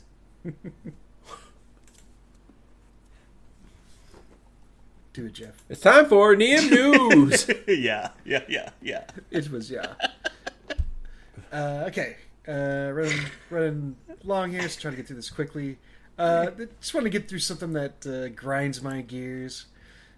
G: Do it, Jeff.
E: It's time for Neum News.
F: Yeah.
G: It was, yeah. Okay. Running long here, so trying to get through this quickly. Just want to get through something that grinds my gears.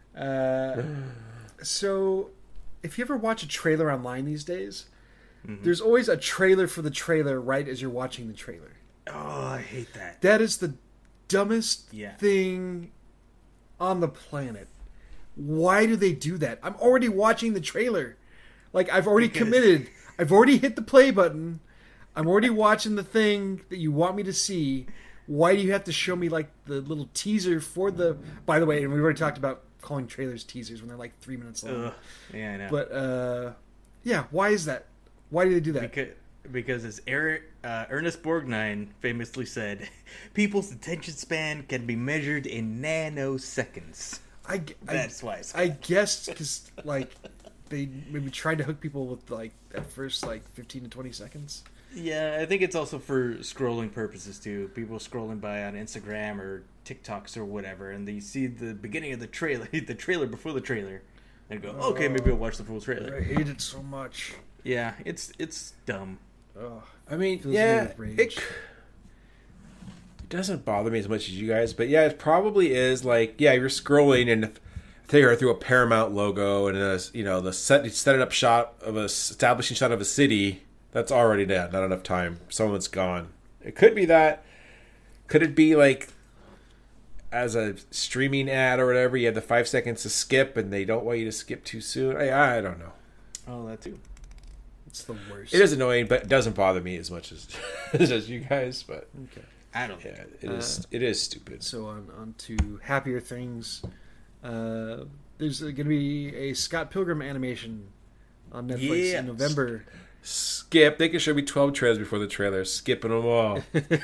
G: So, if you ever watch a trailer online these days, there's always a trailer for the trailer right as you're watching the trailer.
F: Oh, I hate that.
G: That is the dumbest
F: Yeah.
G: thing on the planet. Why do they do that? I'm already watching the trailer. Like, I've already committed. I've already hit the play button. I'm already watching the thing that you want me to see. Why do you have to show me, like, the little teaser for the... By the way, and we've already talked about calling trailers teasers when they're, like, 3 minutes long.
F: Yeah, I know.
G: But, yeah, why is that? Why do they do that?
F: Because as Ernest Borgnine famously said, people's attention span can be measured in nanoseconds. That's why.
G: I guess because, like, they maybe tried to hook people with, like, at first, like, 15 to 20 seconds.
F: Yeah, I think it's also for scrolling purposes, too. People scrolling by on Instagram or TikToks or whatever, and they see the beginning of the trailer before the trailer, and go, okay, maybe I'll watch the full trailer.
G: I hate it so much.
F: Yeah, it's dumb.
G: Ugh.
E: I mean,
G: Fills
E: yeah,
G: me with rage.
E: it doesn't bother me as much as you guys, but yeah, it probably is like, yeah, you're scrolling and they're through a Paramount logo and the set it up shot of establishing shot of a city that's already dead, not enough time. Someone's gone. It could be that. Could it be like as a streaming ad or whatever, you have the 5 seconds to skip and they don't want you to skip too soon? I don't know.
F: Oh, that too.
G: It's the worst.
E: It is annoying, but it doesn't bother me as much as as you guys. But
G: Okay.
F: I don't.
E: yeah, it is stupid.
G: So on to happier things. There's going to be a Scott Pilgrim animation on Netflix in November.
E: Skip. They can show me 12 trailers before the trailer. Skipping them all.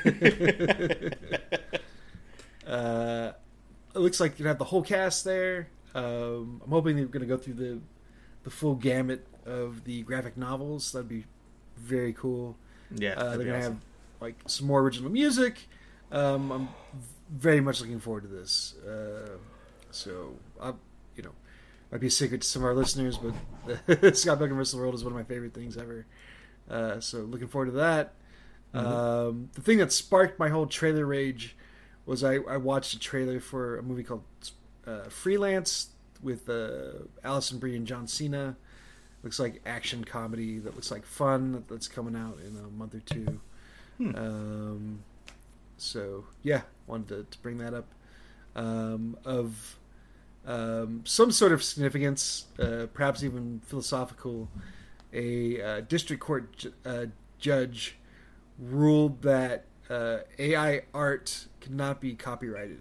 G: It looks like you have the whole cast there. I'm hoping they're going to go through the full gamut of the graphic novels. That'd be very cool.
F: Yeah,
G: they're
F: that'd be
G: going to
F: awesome.
G: have like some more original music. I'm very much looking forward to this. So might be a secret to some of our listeners, but Scott Pilgrim vs. the World is one of my favorite things ever. So looking forward to that. The thing that sparked my whole trailer rage was I watched a trailer for a movie called Freelance with Alison Brie and John Cena. Looks like action comedy that looks like fun. That's coming out in a month or two. So yeah, wanted to bring that up. Of some sort of significance, perhaps even philosophical, a district court judge ruled that AI art cannot be copyrighted.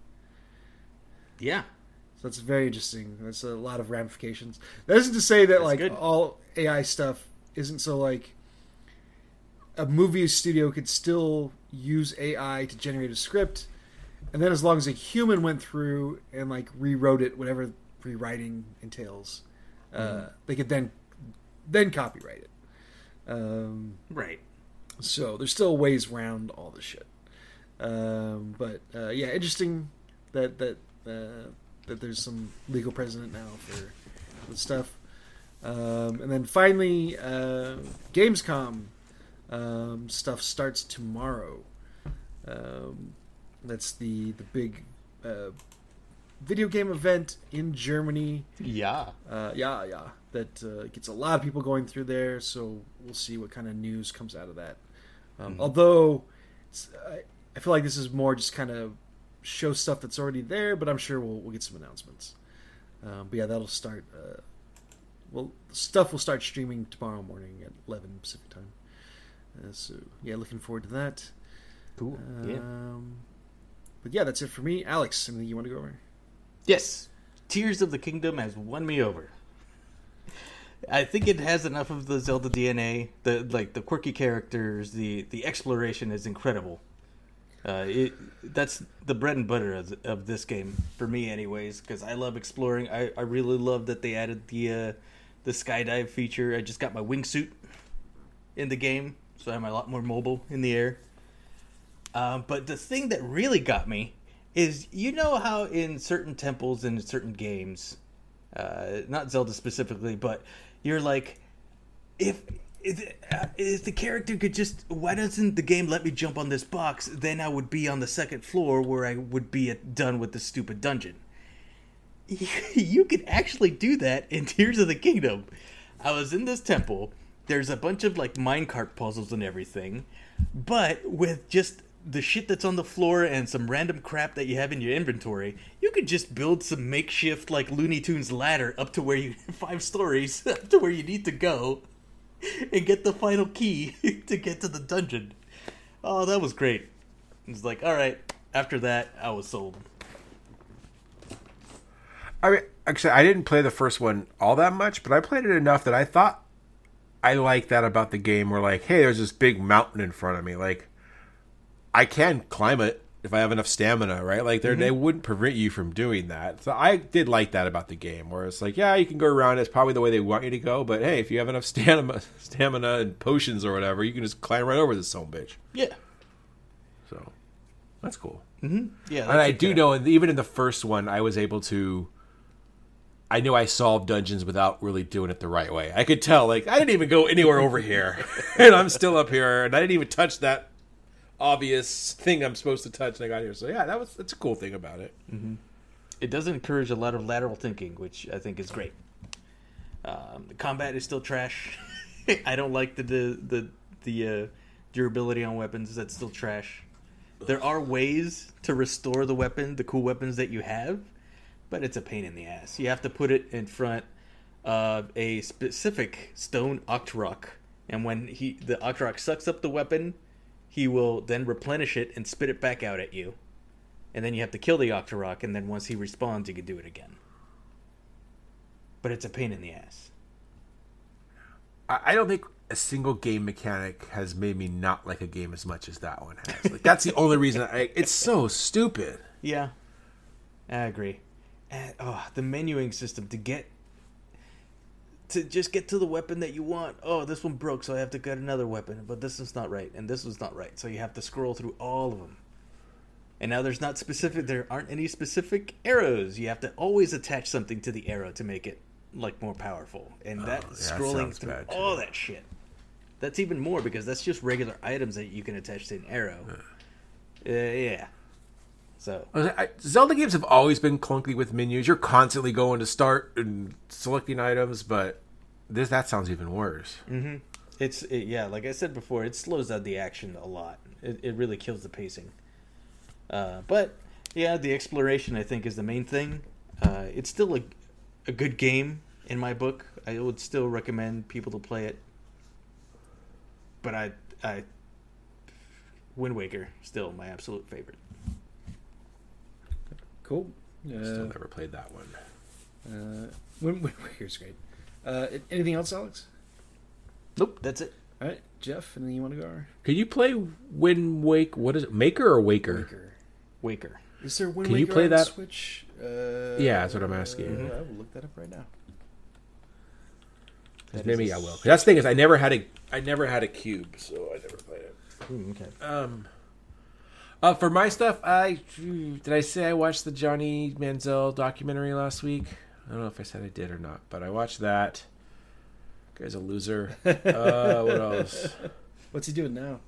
F: Yeah.
G: So that's very interesting. That's a lot of ramifications. That isn't to say that
F: That's
G: like
F: good.
G: all AI stuff isn't so like a movie studio could still use AI to generate a script, and then as long as a human went through and like rewrote it, whatever rewriting entails, they could then copyright it.
F: Right.
G: So there's still ways around all this shit. But yeah, interesting that there's some legal precedent now for this stuff. And then finally, Gamescom stuff starts tomorrow. That's the big video game event in Germany.
F: Yeah.
G: That gets a lot of people going through there. So we'll see what kind of news comes out of that. Although I feel like this is more just kind of show stuff that's already there, but I'm sure we'll get some announcements. But yeah, that'll start. Stuff will start streaming tomorrow morning at 11 Pacific time. So yeah, looking forward to that.
F: Cool. Yeah.
G: But yeah, that's it for me. Alex, anything you want to go over?
F: Yes. Tears of the Kingdom has won me over. I think it has enough of the Zelda DNA. The quirky characters, the exploration is incredible. That's the bread and butter of this game for me, anyways. Because I love exploring. I really love that they added the skydive feature. I just got my wingsuit in the game, so I'm a lot more mobile in the air. But the thing that really got me is, you know how in certain temples and certain games, not Zelda specifically, but you're like, if the character could just, why doesn't the game let me jump on this box? Then I would be on the second floor where I would be done with the stupid dungeon. You could actually do that in Tears of the Kingdom. I was in this temple. There's a bunch of like minecart puzzles and everything, but with just the shit that's on the floor and some random crap that you have in your inventory, you could just build some makeshift like Looney Tunes ladder up to where you 5 stories up to where you need to go and get the final key to get to the dungeon. Oh, that was great. It's like, all right, after that, I was sold.
E: I mean, actually, I didn't play the first one all that much, but I played it enough that I thought I liked that about the game. Where like, hey, there's this big mountain in front of me. Like, I can climb it if I have enough stamina, right? Like, they wouldn't prevent you from doing that. So I did like that about the game, where it's like, yeah, you can go around. It's probably the way they want you to go, but hey, if you have enough stamina and potions or whatever, you can just climb right over this son of a bitch.
F: Yeah.
E: So that's cool.
F: Mm-hmm. Yeah,
E: and I do know, even in the first one, I was able to. I knew I solved dungeons without really doing it the right way. I could tell, like, I didn't even go anywhere over here, and I'm still up here, and I didn't even touch that obvious thing I'm supposed to touch, and I got here. So yeah, that's a cool thing about it.
F: Mm-hmm. It does encourage a lot of lateral thinking, which I think is great. The combat is still trash. I don't like the durability on weapons. That's still trash. There are ways to restore the cool weapons that you have, but it's a pain in the ass. You have to put it in front of a specific stone Octorok, and when the Octorok sucks up the weapon, he will then replenish it and spit it back out at you. And then you have to kill the Octorok, and then once he respawns, you can do it again. But it's a pain in the ass.
E: I don't think a single game mechanic has made me not like a game as much as that one has. Like, that's the only reason. It's so stupid.
F: Yeah, I agree. And the menuing system to just get to the weapon that you want. Oh, this one broke, so I have to get another weapon. But this is not right, and this was not right. So you have to scroll through all of them. And now there aren't any specific arrows. You have to always attach something to the arrow to make it like more powerful. And scrolling through all that shit. That's even more, because that's just regular items that you can attach to an arrow. Yeah. So
E: Zelda games have always been clunky with menus. You're constantly going to start and selecting items, but that sounds even worse.
F: Mm-hmm. Like I said before, it slows down the action a lot. It really kills the pacing. But yeah, the exploration, I think, is the main thing. It's still a good game in my book. I would still recommend people to play it. But I Wind Waker still my absolute favorite.
G: Cool.
E: Still never played that one.
G: Wind Waker's great. Anything else, Alex?
F: Nope, that's it.
G: All right, Jeff, anything you want to go over?
E: Can you play Wind Wake? What is it? Maker or Waker?
F: Waker.
G: Is there Wind
E: Can
G: Waker
E: you play
G: on
E: that?
G: Switch?
E: Yeah, that's what I'm asking.
G: I will look that up right now.
E: Maybe I will. That's the thing is, I never had a cube, so I never played it.
F: Okay.
E: For my stuff, did I say I watched the Johnny Manziel documentary last week? I don't know if I said I did or not, but I watched that. Guy's a loser. What else?
G: What's he doing now?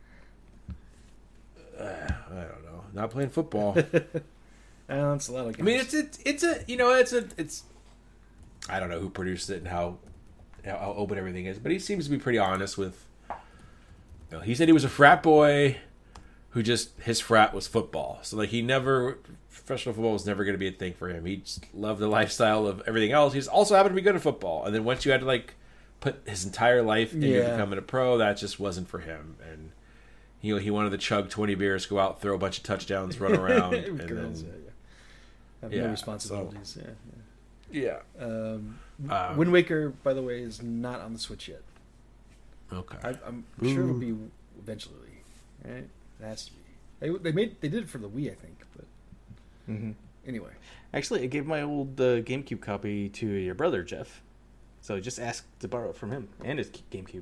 E: I don't know. Not playing football.
G: That's a lot of games.
E: I mean, it's. I don't know who produced it and how open everything is, but he seems to be pretty honest with. He said he was a frat boy who his frat was football. So like professional football was never going to be a thing for him. He just loved the lifestyle of everything else. He's also happened to be good at football. And then once you had to like put his entire life into becoming a pro, that just wasn't for him. And he wanted to chug 20 beers, go out, throw a bunch of touchdowns, run around, and
G: Girls,
E: then
G: have no responsibilities.
E: Yeah.
G: Wind Waker, by the way, is not on the Switch yet.
E: Okay.
G: I'm sure it'll be eventually. Right? It has to be. They did it for the Wii, I think, but anyway.
F: Actually, I gave my old GameCube copy to your brother, Jeff. So just ask to borrow it from him and his GameCube.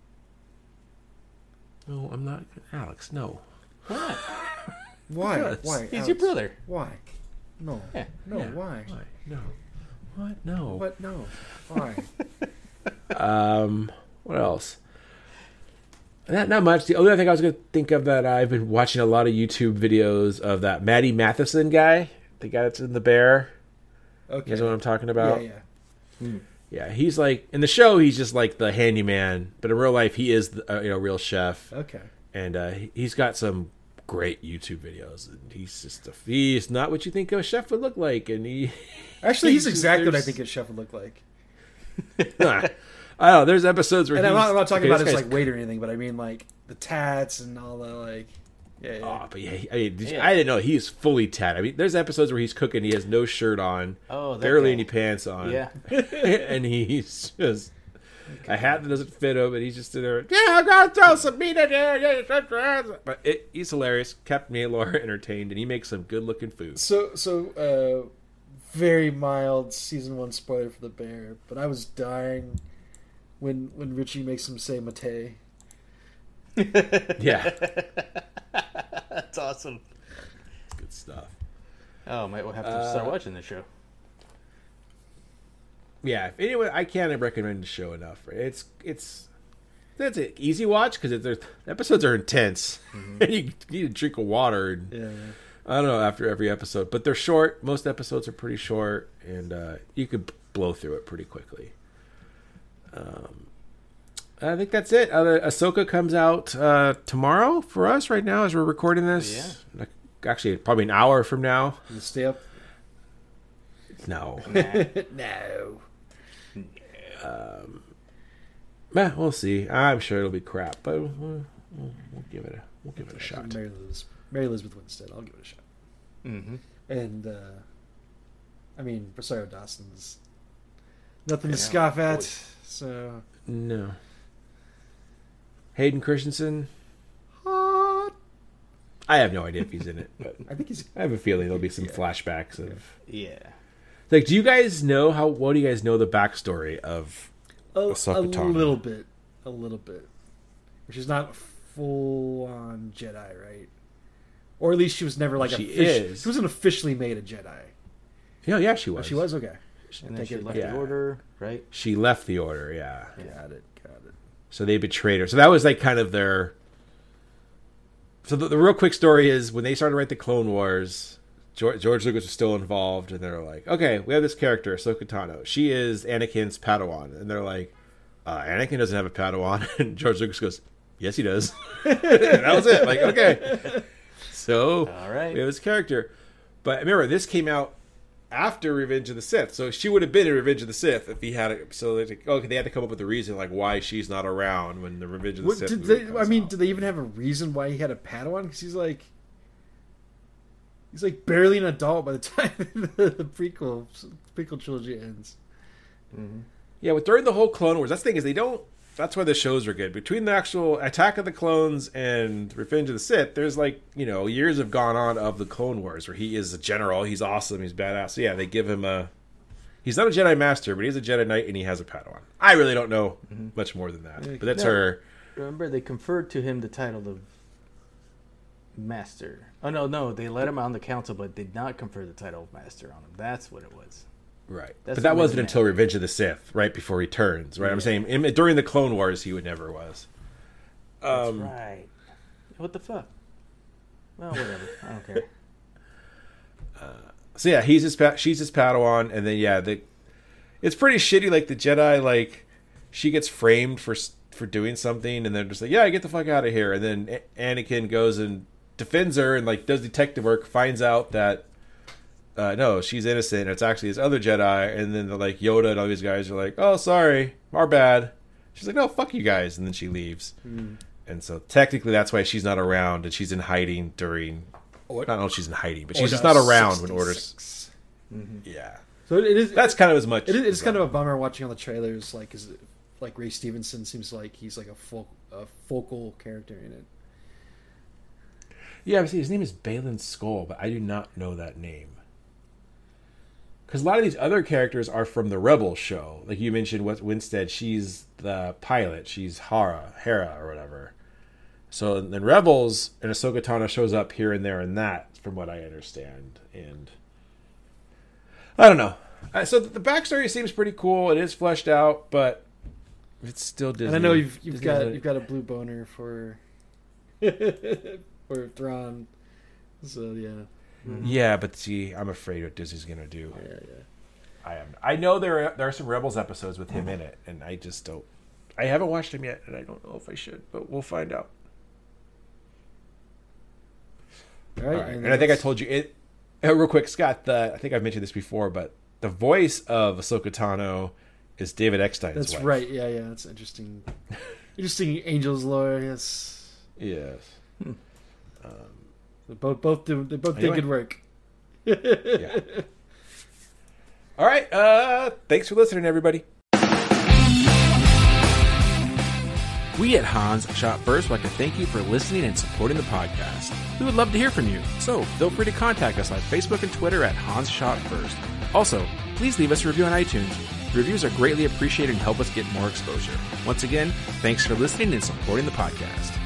E: No, I'm not. Alex, no.
F: Why not?
G: Why?
E: Because
G: Why?
F: He's
G: Alex?
F: your brother.
G: Why? No.
F: Yeah.
G: No.
F: Yeah.
G: Why?
E: Why? No. What? No.
G: What? No. Why?
E: What else? Not much. The only thing I was going to think of that I've been watching a lot of YouTube videos of that Matty Matheson guy, the guy that's in The Bear.
G: Okay.
E: You guys know what I'm talking about?
G: Yeah.
E: Yeah, he's like in the show. He's just like the handyman, but in real life, he is the real chef.
G: Okay.
E: And he's got some great YouTube videos. And he's not what you think a chef would look like. And
G: He's exactly what I think a chef would look like.
E: I don't know. There's episodes where
G: And I'm not talking about
E: this
G: his
E: guy's
G: like weight or anything, but I mean like the tats and all the like. Yeah.
E: Oh, but yeah, I didn't know he's fully tatted. I mean, there's episodes where he's cooking, he has no shirt on,
F: Oh, that
E: barely
F: guy.
E: any pants on,
F: Yeah.
E: and he's just a hat that doesn't fit him, and he's just sitting there. Yeah, I'm gonna throw some meat in here. But he's hilarious, kept me and Laura entertained, and he makes some good-looking food.
G: So, very mild season 1 spoiler for The Bear, but I was dying when Richie makes him say Mate.
E: Yeah,
F: That's awesome.
E: good stuff.
F: Oh, might have to start watching this show.
E: Yeah, anyway, I can't recommend the show enough. Right? That's an easy watch because the episodes are intense, and you need a drink of water. And,
G: Yeah.
E: I don't know after every episode, but they're short. Most episodes are pretty short, and you could blow through it pretty quickly. I think that's it. Ahsoka comes out tomorrow for us right now as we're recording this. Yeah. Actually, probably an hour from now.
G: You stay up?
E: No.
G: No.
E: We'll see. I'm sure it'll be crap, but we'll give it a shot.
G: Mary Elizabeth Winstead. I'll give it a shot.
F: Mm-hmm.
G: And I mean, Rosario Dawson's nothing to scoff at. So
E: No. Hayden Christensen. I have no idea if he's in it, but
G: I think he's.
E: I have a feeling there'll be some flashbacks of.
F: Yeah.
E: Like, do you guys know what do you guys know the backstory of Ahsoka Tano?
G: A little bit. She's not full on Jedi, right? Or at least she was never like
E: She is.
G: She wasn't officially made a Jedi.
E: Yeah, she was.
G: Oh, she was okay.
F: And then she left
E: Yeah.
F: the order, right?
E: She left the order. Yeah.
G: Got it.
E: So they betrayed her. So that was like kind of their. So the real quick story is when they started to write the Clone Wars, George Lucas was still involved, and they're like, "Okay, we have this character, Ahsoka Tano. She is Anakin's Padawan," and they're like, "Anakin doesn't have a Padawan," and George Lucas goes, "Yes, he does." And that was it. Like, okay, so
F: All right.
E: we have this character, but remember this came out after Revenge of the Sith, so she would have been in Revenge of the Sith if he had it. So they had to come up with a reason like why she's not around when the Revenge of the Sith. movie comes out.
G: Did they even have a reason why he had a Padawan? Because he's like barely an adult by the time the prequel trilogy ends.
E: Yeah, but during the whole Clone Wars, that's the thing is they don't. That's why the shows are good. Between the actual Attack of the Clones and Revenge of the Sith, there's years have gone on of the Clone Wars where he is a general, he's awesome, he's badass. So yeah, they give him he's not a Jedi Master, but he's a Jedi Knight and he has a Padawan. I really don't know much more than that, but that's her.
F: Remember, they conferred to him the title of Master. Oh, no, they let him on the council, but did not confer the title of Master on him. That's what it was.
E: Right.
F: That's
E: But that
F: what
E: wasn't
F: it
E: until Revenge of the Sith, right before he turns, right? I'm saying during the Clone Wars, he never was.
F: That's right. What the fuck? Well, whatever. I don't care.
E: So yeah, she's his Padawan, and then it's pretty shitty. Like the Jedi, she gets framed for doing something, and they're just like, yeah, get the fuck out of here. And then Anakin goes and defends her and does detective work, finds out that no, she's innocent. It's actually this other Jedi, and then Yoda and all these guys are like, oh, sorry, our bad. She's like, no, fuck you guys, and then she leaves. And so technically, that's why she's not around, and she's in hiding during. I don't know if she's in hiding, but she's just not around when orders. Yeah.
G: So it is.
E: That's kind of as much.
G: It's kind of a bummer watching all the trailers. Like Ray Stevenson seems like he's like a focal character in it.
E: Yeah, but see, his name is Balin Skull, but I do not know that name. Because a lot of these other characters are from the Rebels show. Like you mentioned, Winstead, she's the pilot. She's Hera, or whatever. So then Rebels and Ahsoka Tano shows up here and there and that, from what I understand. And I don't know. So the backstory seems pretty cool. It is fleshed out, but it's still Disney.
G: And I know you've got a blue boner for for Thrawn. So yeah.
E: Yeah, but see, I'm afraid what Disney's gonna do.
G: Yeah.
E: I know there are some Rebels episodes with him in it, and I just don't. I haven't watched them yet, and I don't know if I should, but we'll find out.
G: All right.
E: And I think I told you it real quick, Scott. I think I've mentioned this before, but the voice of Ahsoka Tano is David Eckstein's
G: That's
E: wife.
G: right. Yeah. That's interesting. Interesting Angel's lore. Yes.
E: Yes.
G: They both did good work.
E: Yeah. All right. Thanks for listening, everybody.
C: We at Hans Shot First would like to thank you for listening and supporting the podcast. We would love to hear from you, so feel free to contact us on Facebook and Twitter at Hans Shot First. Also, please leave us a review on iTunes. Reviews are greatly appreciated and help us get more exposure. Once again, thanks for listening and supporting the podcast.